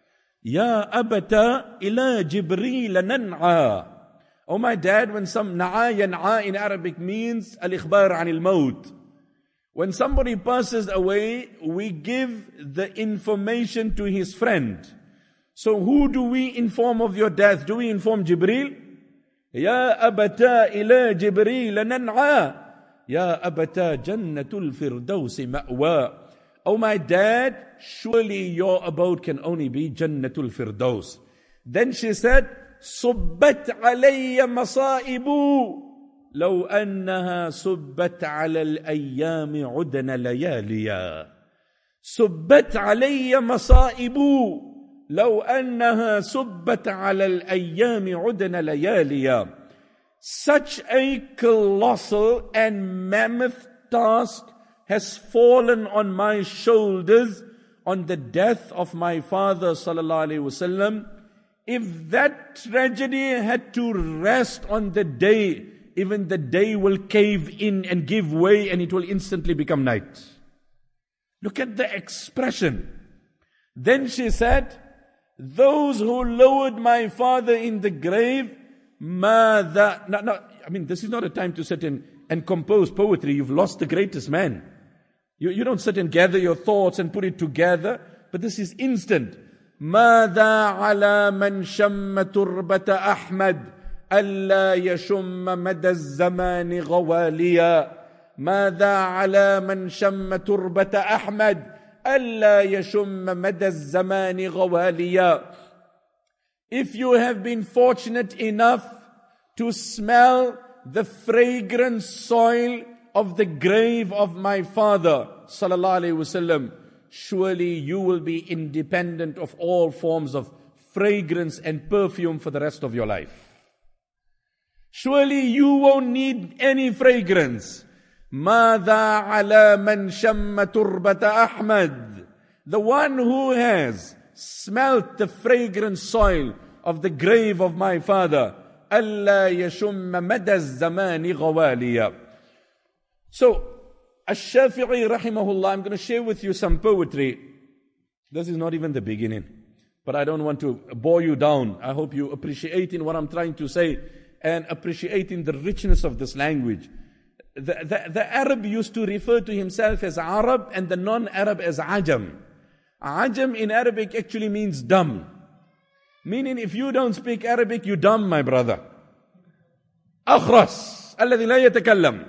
Ya abata ila Jibril nan'a. Oh my dad, when some na'a yan'a in Arabic means al-ikhbar anil maut. When somebody passes away, we give the information to his friend. So who do we inform of your death? Do we inform Jibril? يا أبتا إلى جبريل ننعى يا أبتا جنة الفردوس مأوى. Oh my dad, surely your abode can only be Jannatul Firdaus. Then she said, صبت علي مصائب لو أنها صبت على الأيام عدن لياليا. صبت علي مصائب لو أنها صبت على الأيام عدن لياليا. Such a colossal and mammoth task has fallen on my shoulders on the death of my father sallallahu alaihi wasallam. If that tragedy had to rest on the day, even the day will cave in and give way and it will instantly become night. Look at the expression. Then she said, those who lowered my father in the grave, mada. No, I mean, this is not a time to sit and compose poetry. You've lost the greatest man. You don't sit and gather your thoughts and put it together, but this is instant. ماذا على من شم تربة أحمد ألا يشم مدى الزمان غواليا. ماذا على من شم تربة أحمد ألا يشم مدى الزمان غواليا. If you have been fortunate enough to smell the fragrant soil of the grave of my father sallallahu alaihi wasallam, surely you will be independent of all forms of fragrance and perfume for the rest of your life. Surely you won't need any fragrance. ماذا على من شم تربة أحمد. The one who has smelt the fragrant soil of the grave of my father, ألا يشم مدى الزمان غواليا. So, Ash-Shafi'i rahimahullah, I'm going to share with you some poetry. This is not even the beginning, but I don't want to bore you down. I hope you appreciating what I'm trying to say and appreciating the richness of this language. The Arab used to refer to himself as Arab and the non-Arab as Ajam. Ajam in Arabic actually means dumb. Meaning if you don't speak Arabic, you're dumb, my brother. Akhras, alladhi la yatakallam.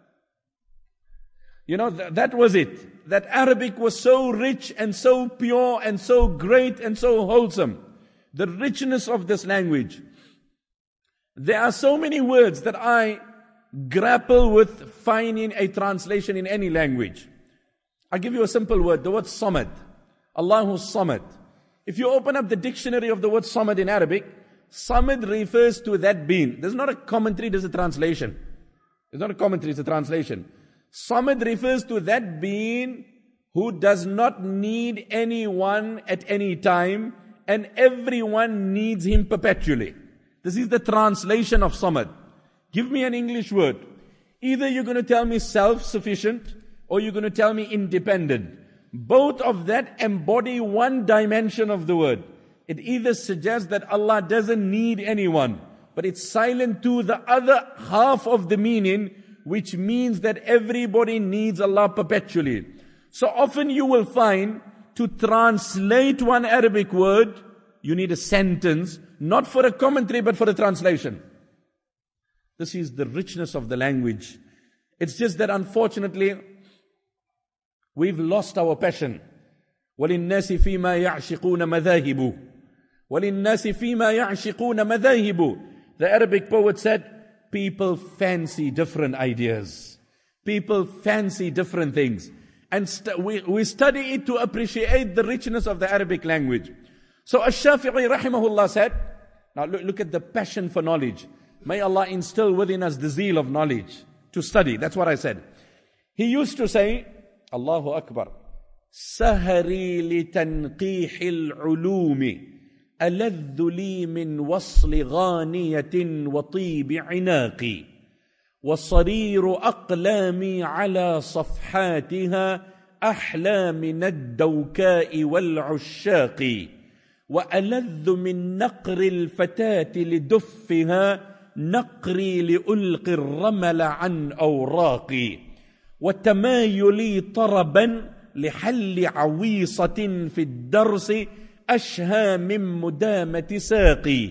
You know, that was it. That Arabic was so rich and so pure and so great and so wholesome. The richness of this language. There are so many words that I grapple with finding a translation in any language. I'll give you a simple word, the word Samad. Allahu Samad. If you open up the dictionary of the word Samad in Arabic, Samad refers to that being. There's not a commentary, there's a translation. There's not a commentary, it's a translation. Samad refers to that being who does not need anyone at any time and everyone needs him perpetually. This is the translation of Samad. Give me an English word. Either you're going to tell me self-sufficient or you're going to tell me independent. Both of that embody one dimension of the word. It either suggests that Allah doesn't need anyone, but it's silent to the other half of the meaning, which means that everybody needs Allah perpetually. So often you will find to translate one Arabic word, you need a sentence, not for a commentary but for a translation. This is the richness of the language. It's just that unfortunately, we've lost our passion. وَلِلنَّاسِ فِي مَا يَعْشِقُونَ مَذَاهِبُ وَلِلنَّاسِ فِي مَا يَعْشِقُونَ مَذَاهِبُ. The Arabic poet said, people fancy different ideas. People fancy different things. And we study it to appreciate the richness of the Arabic language. So Ash-Shafi'i rahimahullah said, now look at the passion for knowledge. May Allah instill within us the zeal of knowledge to study. That's what I said. He used to say, Allahu Akbar, Sahari li tanqihil ulumi aladhu li min wasli ghaniyatin wa tibi inaqi wa sariru aqlami ala safhatiha ahla min ad-dawka'i wal-ushshaqi wa aladhu min naqri al-fatati liduffiha نقري لألقي الرمل عن أوراقي وتمايلي طربا لحل عويصة في الدرس أشهى من مدامة ساقي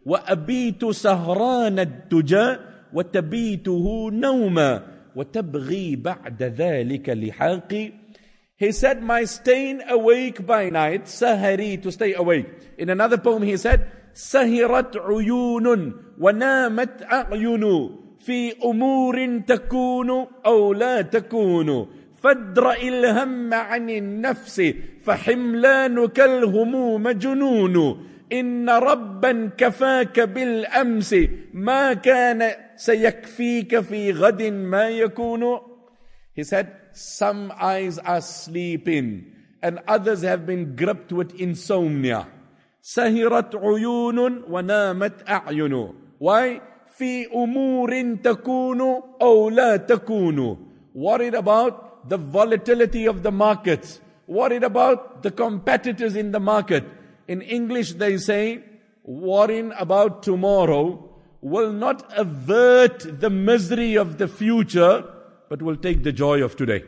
وأبيت سهران الدجى وتبيته نوما وتبغي بعد ذلك لحاقي. He said, my staying awake by night, sahari, to stay awake. In another poem he said, سهرت عيون ونامت أعين في أمور تكون أو لا تكون فادرأ الهم عن النفس فحملانك الهموم جنون إن ربا كفاك بالأمس ما كان سيكفيك في غد ما يكون. He said, some eyes are sleeping and others have been gripped with insomnia. سهرت عيون ونامت أعين. Why? في أمور تكون أو لا تكون. Worried about the volatility of the markets. Worried about the competitors in the market. In English they say, worrying about tomorrow will not avert the misery of the future, but will take the joy of today.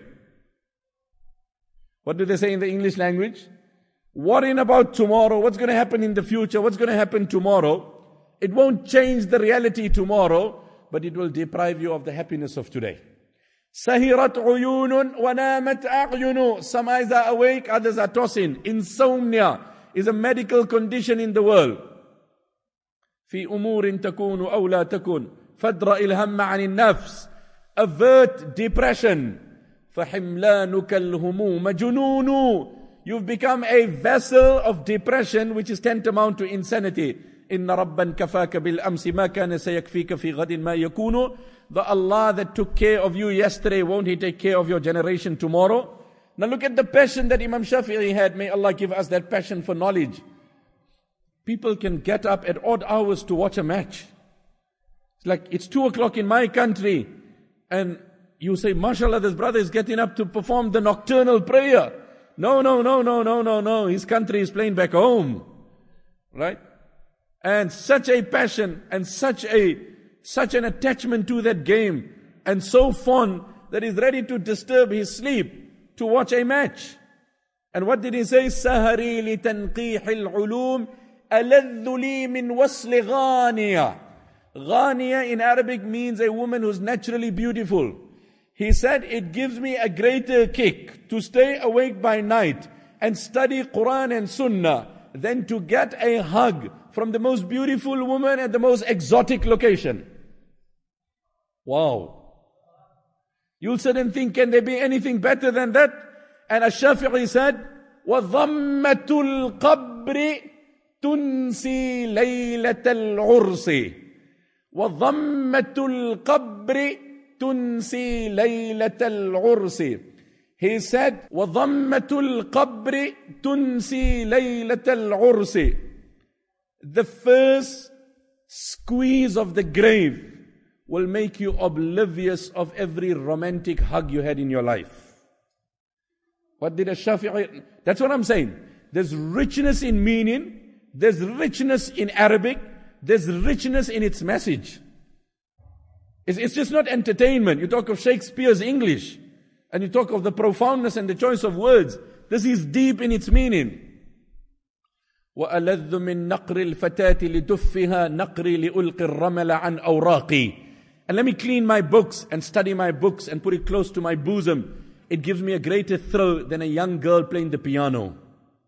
What do they say in the English language? Worrying about tomorrow, what's going to happen in the future, what's going to happen tomorrow, it won't change the reality tomorrow, but it will deprive you of the happiness of today. سهرت عيون ونامت أعين. Some eyes are awake, others are tossing. Insomnia is a medical condition in the world. في أمور تكون أو لا تكون فادرأ الهم عن النفس. Avert depression. فحملانك الهموم جنون. You've become a vessel of depression which is tantamount to insanity. إن ربا كفاك بالأمس ما كان سيكفيك في غد ما يكون. The Allah that took care of you yesterday, won't He take care of your generation tomorrow? Now look at the passion that Imam Shafi'i had. May Allah give us that passion for knowledge. People can get up at odd hours to watch a match. It's like it's 2 o'clock in my country and you say, MashaAllah, this brother is getting up to perform the nocturnal prayer. No. His country is playing back home. Right? And such a passion and such an attachment to that game and so fond that he's ready to disturb his sleep to watch a match. And what did he say? سهري لتنقيح العلوم ألذ لي من وصل غانية. Ghaniya in Arabic means a woman who's naturally beautiful. He said, it gives me a greater kick to stay awake by night and study Quran and Sunnah than to get a hug from the most beautiful woman at the most exotic location. Wow. You'll sit and think, can there be anything better than that? And Ash-Shafi'i said, وَضَمَّةُ الْقَبْرِ تُنْسِي لَيْلَةَ الْعُرْسِ وَضَمَّةُ الْقَبْرِ تُنْسِي لَيْلَةَ الْعُرْسِ. He said, وَضَمَّةُ الْقَبْرِ تُنْسِي لَيْلَةَ الْعُرْسِ. The first squeeze of the grave will make you oblivious of every romantic hug you had in your life. What did Ash-Shafi'i? That's what I'm saying. There's richness in meaning, there's richness in Arabic, there's richness in its message. It's just not entertainment. You talk of Shakespeare's English, and you talk of the profoundness and the choice of words. This is deep in its meaning. وَأَلَذُّ مِن نَقْرِ الْفَتَاةِ لِدُفِّهَا نَقْرِي لِأُلْقِ الرَّمَلَ عَنْ أَوْرَاقِي. And let me clean my books and study my books and put it close to my bosom. It gives me a greater thrill than a young girl playing the piano.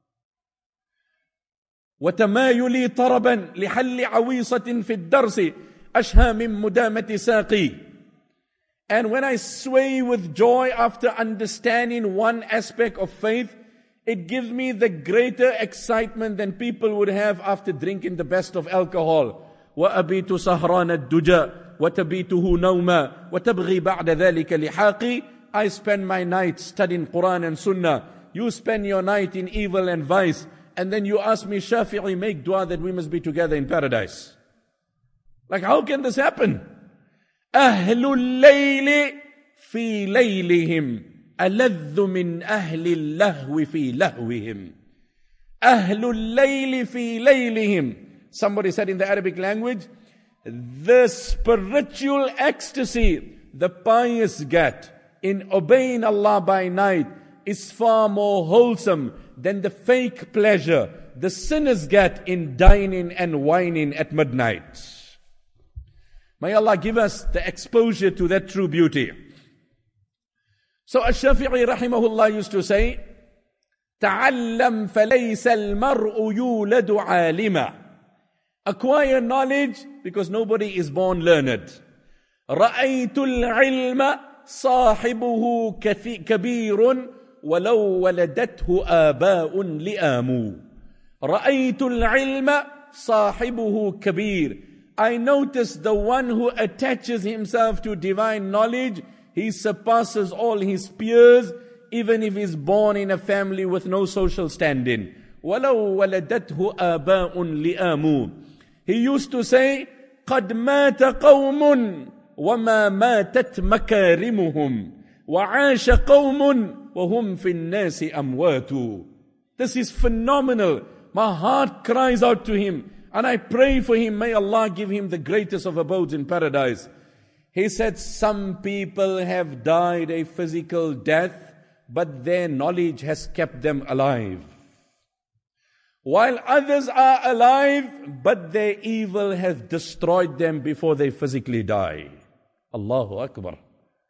وَتَمَايُلِي طَرَبًا لِحَلِّ عَوِيصَةٍ فِي الدَّرْسِ أَشْهَى مِن مُدَامَةِ سَاقِي. And when I sway with joy after understanding one aspect of faith, it gives me the greater excitement than people would have after drinking the best of alcohol. وَأَبِيتُ سَهْرَانَ الدُّجَى وَتَبِيتُهُ نَوْمًا وَتَبْغِي بَعْدَ ذَلِكَ لِحَاقِي. I spend my night studying Quran and Sunnah. You spend your night in evil and vice. And then you ask me, Shafi'i, make dua that we must be together in paradise. Like, how can this happen? أهل الليل في ليلهم ألذ من أهل اللهو في لهوهم. أهل الليل في ليلهم. Somebody said in the Arabic language, the spiritual ecstasy the pious get in obeying Allah by night is far more wholesome than the fake pleasure the sinners get in dining and wining at midnight. May Allah give us the exposure to that true beauty. So Ash-Shafi'i rahimahullah used to say, تَعَلَّمْ فَلَيْسَ الْمَرْءُ يُولَدُ عَالِمًا. Acquire knowledge because nobody is born learned. رَأَيْتُ الْعِلْمَ صَاحِبُهُ كَبِيرٌ وَلَوْ وَلَدَتْهُ آبَاءٌ لِآمُ. رَأَيْتُ الْعِلْمَ صَاحِبُهُ كَبِيرٌ. I notice the one who attaches himself to divine knowledge, he surpasses all his peers, even if he's born in a family with no social standing. وَلَوْ وَلَدَتْهُ آبَاءٌ لِآمُ. He used to say, قَدْ مَاتَ قَوْمٌ وَمَا مَاتَتْ مَكَارِمُهُمْ وَعَاشَ قَوْمٌ وَهُمْ فِي النَّاسِ أَمْوَاتُ. This is phenomenal. My heart cries out to him, and I pray for him. May Allah give him the greatest of abodes in paradise. He said, some people have died a physical death, but their knowledge has kept them alive. While others are alive, but their evil has destroyed them before they physically die. Allahu Akbar.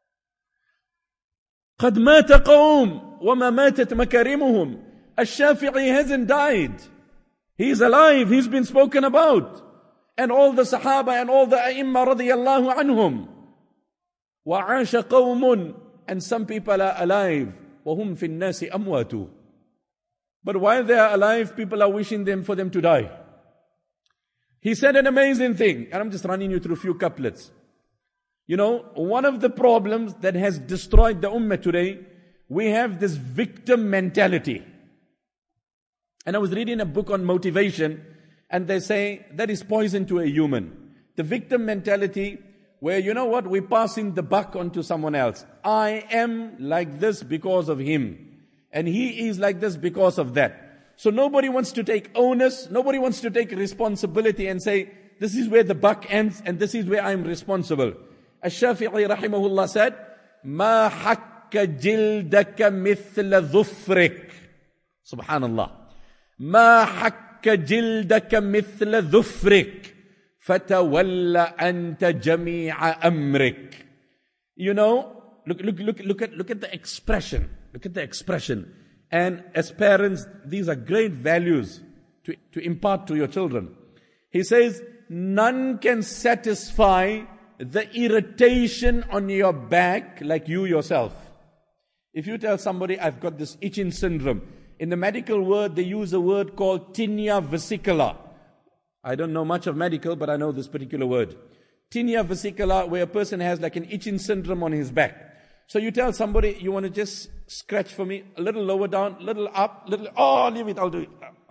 قَدْ مَاتَ قَوْمٌ وَمَا مَاتَتْ مَكَارِمُهُمْ. Ash-Shafi'i hasn't died. He's alive. He's been spoken about. And all the Sahaba and all the A'imma radiyallahu anhum. وَعَاشَ قَوْمٌ. And some people are alive. وَهُمْ فِي النَّاسِ أَمْوَاتُ. But while they are alive, people are wishing them for them to die. He said an amazing thing, and I'm just running you through a few couplets. You know, one of the problems that has destroyed the ummah today, we have this victim mentality. And I was reading a book on motivation, and they say that is poison to a human. The victim mentality, where you know what, we're passing the buck onto someone else. I am like this because of him. And he is like this because of that. So nobody wants to take onus, nobody wants to take responsibility and say, this is where the buck ends and this is where I'm responsible. Ash-Shafi'i rahimahullah said, مَا حَكَّ جِلْدَكَ مِثْلَ ظُفْرِكَ. Subhanallah. مَا حَكَّ جِلْدَكَ مِثْلَ ظُفْرِكَ فَتَوَلَّ أَنْتَ جَمِيعَ أَمْرِكَ. You know, look at the expression. Look at the expression. And as parents, these are great values to impart to your children. He says, none can satisfy the irritation on your back like you yourself. If you tell somebody, I've got this itching syndrome, in the medical word, they use a word called tinea vesicola. I don't know much of medical, but I know this particular word. Tinea vesicola, where a person has like an itching syndrome on his back. So you tell somebody, you want to just scratch for me, a little lower down, little up, little, oh, leave it, I'll do it.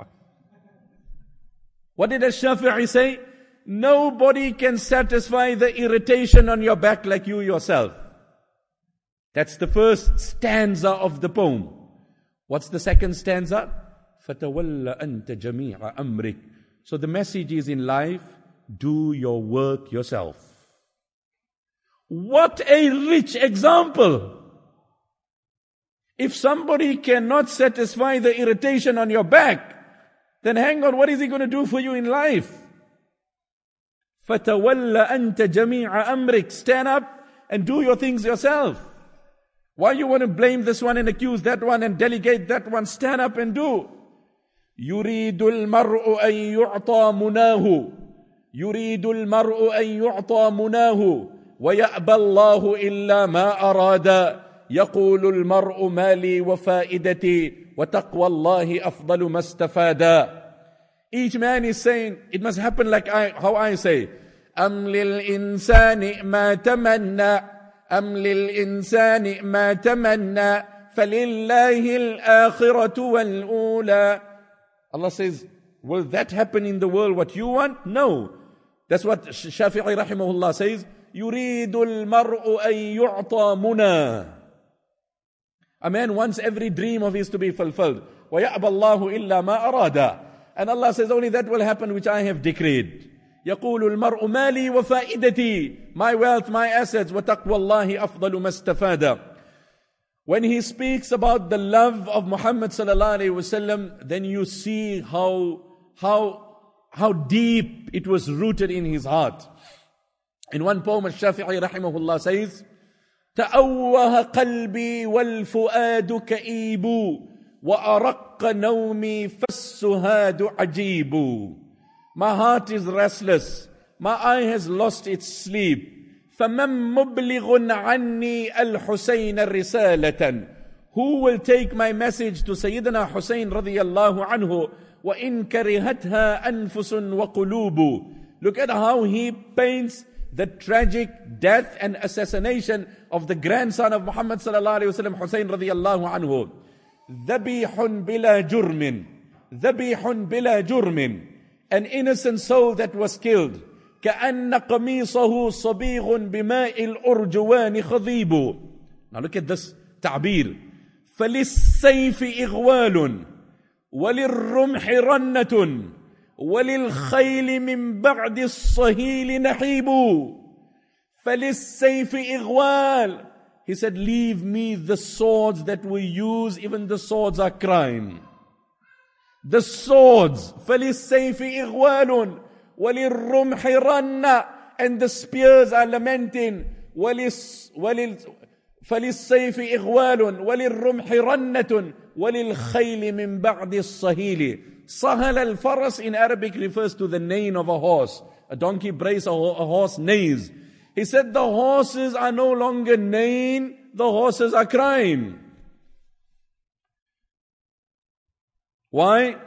What did Ash-Shafi'i say? Nobody can satisfy the irritation on your back like you yourself. That's the first stanza of the poem. What's the second stanza? فَتَوَلَّ أَنْتَ جَمِيعَ أَمْرِكَ. So the message is in life, do your work yourself. What a rich example! If somebody cannot satisfy the irritation on your back, then hang on, what is he going to do for you in life? فَتَوَلَّ أَنْتَ جَمِيعَ أَمْرِكَ. Stand up and do your things yourself. Why you want to blame this one and accuse that one and delegate that one? Stand up and do. يُرِيدُ الْمَرْءُ أَن يُعْطَى مُنَاهُ. يُرِيدُ الْمَرْءُ أَن يُعْطَى مُنَاهُ. وَيَأْبَى اللَّهُ إِلَّا مَا أَرَادَ. يَقُولُ الْمَرْءُ مَالِي وَفَائِدَتِي وَتَقْوَى اللَّهِ أَفْضَلُ مَا اسْتَفَادَ. Each man is saying, it must happen like how I say, أَمْ لِلْإِنسَانِ مَا تَمَنَّى أَمْ لِلْإِنسَانِ مَا تَمَنَّى فَلِلَّهِ الْآخِرَةُ وَالْأُولَى. Allah says, will that happen in the world what you want? No. That's what Shafi'i rahimahullah says, يُرِيدُ الْمَرْءُ أَن يُعْطَى مُنَى. A man wants every dream of his to be fulfilled. وَيَأْبَى اللَّهُ إِلَّا مَا أَرَادَ. And Allah says, only that will happen which I have decreed. يَقُولُ الْمَرْءُ مَالِي وَفَائِدَتِي. My wealth, my assets. وَتَقْوَى اللَّهِ أَفْضَلُ مَا اسْتَفَادَ. When he speaks about the love of Muhammad sallallahu alaihi wasallam, then you see how deep it was rooted in his heart. In one poem, Al-Shafi'i rahimahullah says, تأوه قلبي والفؤاد كئيب وأرق نومي فالسهاد عجيب. My heart is restless. My eye has lost its sleep. فَمَن مُبْلِغٌ عَنِّي الْحُسَيْنَ رِسَالَةً. Who will take my message to Sayyidina Hussein radiyallahu anhu? وَإِن كَرِهَتْهَا أَنفُسٌ وَقُلُوبُ. Look at how he paints the tragic death and assassination of the grandson of Muhammad sallallahu alayhi wa sallam, Hussein radiyallahu anhu. ذَبِيحٌ بِلَا جُرْمٍ. ذَبِيحٌ بِلَا جُرْمٍ. An innocent soul that was killed. كأن قميصه صبيغ بماء الأرجوان خضيب. Now look at this تعبير. فللسيف إغوال وللرمح رنة وللخيل من بعد الصهيل نحيب. فللسيف إغوال. He said, leave me the swords that we use, even the swords are crime. The swords, فَلِلسَّيْفِ إِغْوَالٌ وَلِلرُّمْحِ رَنَّ, and the spears are lamenting. فَلِلسَّيْفِ إِغْوَالٌ وَلِلرُّمْحِ رَنَّةٌ وَلِلْخَيْلِ مِنْ بَعْدِ الصَّهِيلِ. Sahal al-faras in Arabic refers to the neighing of a horse. A donkey brays, a horse neighs. He said the horses are no longer neighing, the horses are crying. Why?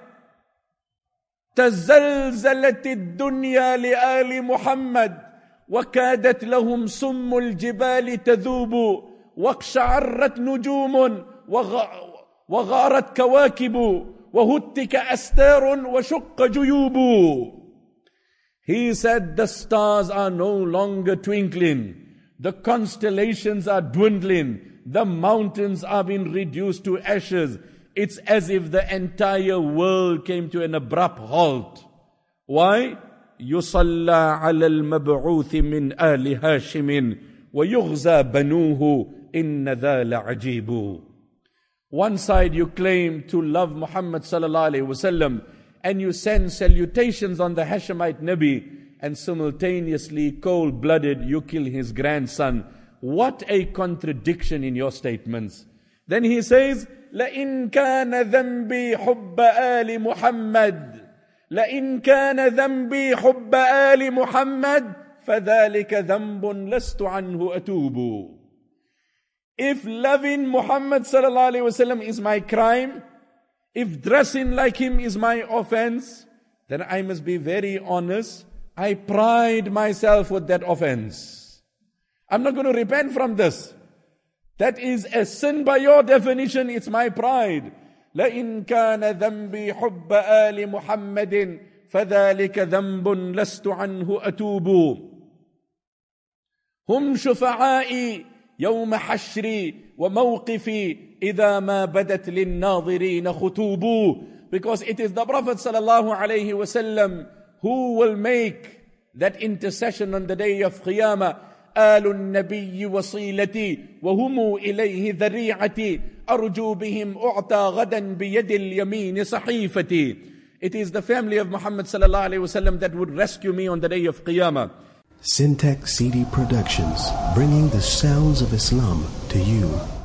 تزلزلت الدنيا لآل محمد وكادت لهم سم الجبال تذوب واقشعرت نجوم وغارت كواكب وهتك أستار وشق جيوب. He said the stars are no longer twinkling, the constellations are dwindling, the mountains are being reduced to ashes. It's as if the entire world came to an abrupt halt. Why? يُصَلَّى عَلَى الْمَبْعُوثِ مِنْ آلِ هَاشِمٍ وَيُغْزَى بَنُوهُ إِنَّ ذَا لَعَجِيبُ. One side you claim to love Muhammad sallallahu alaihi wasallam, and you send salutations on the Hashemite Nabi, and simultaneously cold-blooded you kill his grandson. What a contradiction in your statements. Then he says, لَإِن كَانَ ذَنْبِي حُبَّ آلِ مُحَمَّدٍ لَإِن كَانَ ذَنْبِي حُبَّ آلِ مُحَمَّدٍ فَذَلِكَ ذَنْبٌ لَسْتُ عَنْهُ أَتُوبُ. If loving Muhammad sallallahu alaihi wasallam is my crime, if dressing like him is my offense, then I must be very honest. I pride myself with that offense. I'm not going to repent from this. That is a sin by your definition. It's my pride. لَإِن كَانَ ذَنْبِي حُبَّ آلِ مُحَمَّدٍ فَذَلِكَ ذَنْبٌ لَسْتُ عَنْهُ أَتُوبُ. هُمْ شُفَعَائِي يوم حشري وموقفي إذا ما بدت للناظرين خطوب. Because it is the Prophet sallallahu alaihi wasallam who will make that intercession on the day of Qiyamah. آل النبي وصيلتي وهم إليه ذريعتي أرجو بهم أعطى غدا بيد اليمين صحيفتي. It is the family of Muhammad sallallahu alaihi wasallam that would rescue me on the day of Qiyamah. Syntax CD Productions, bringing the sounds of Islam to you.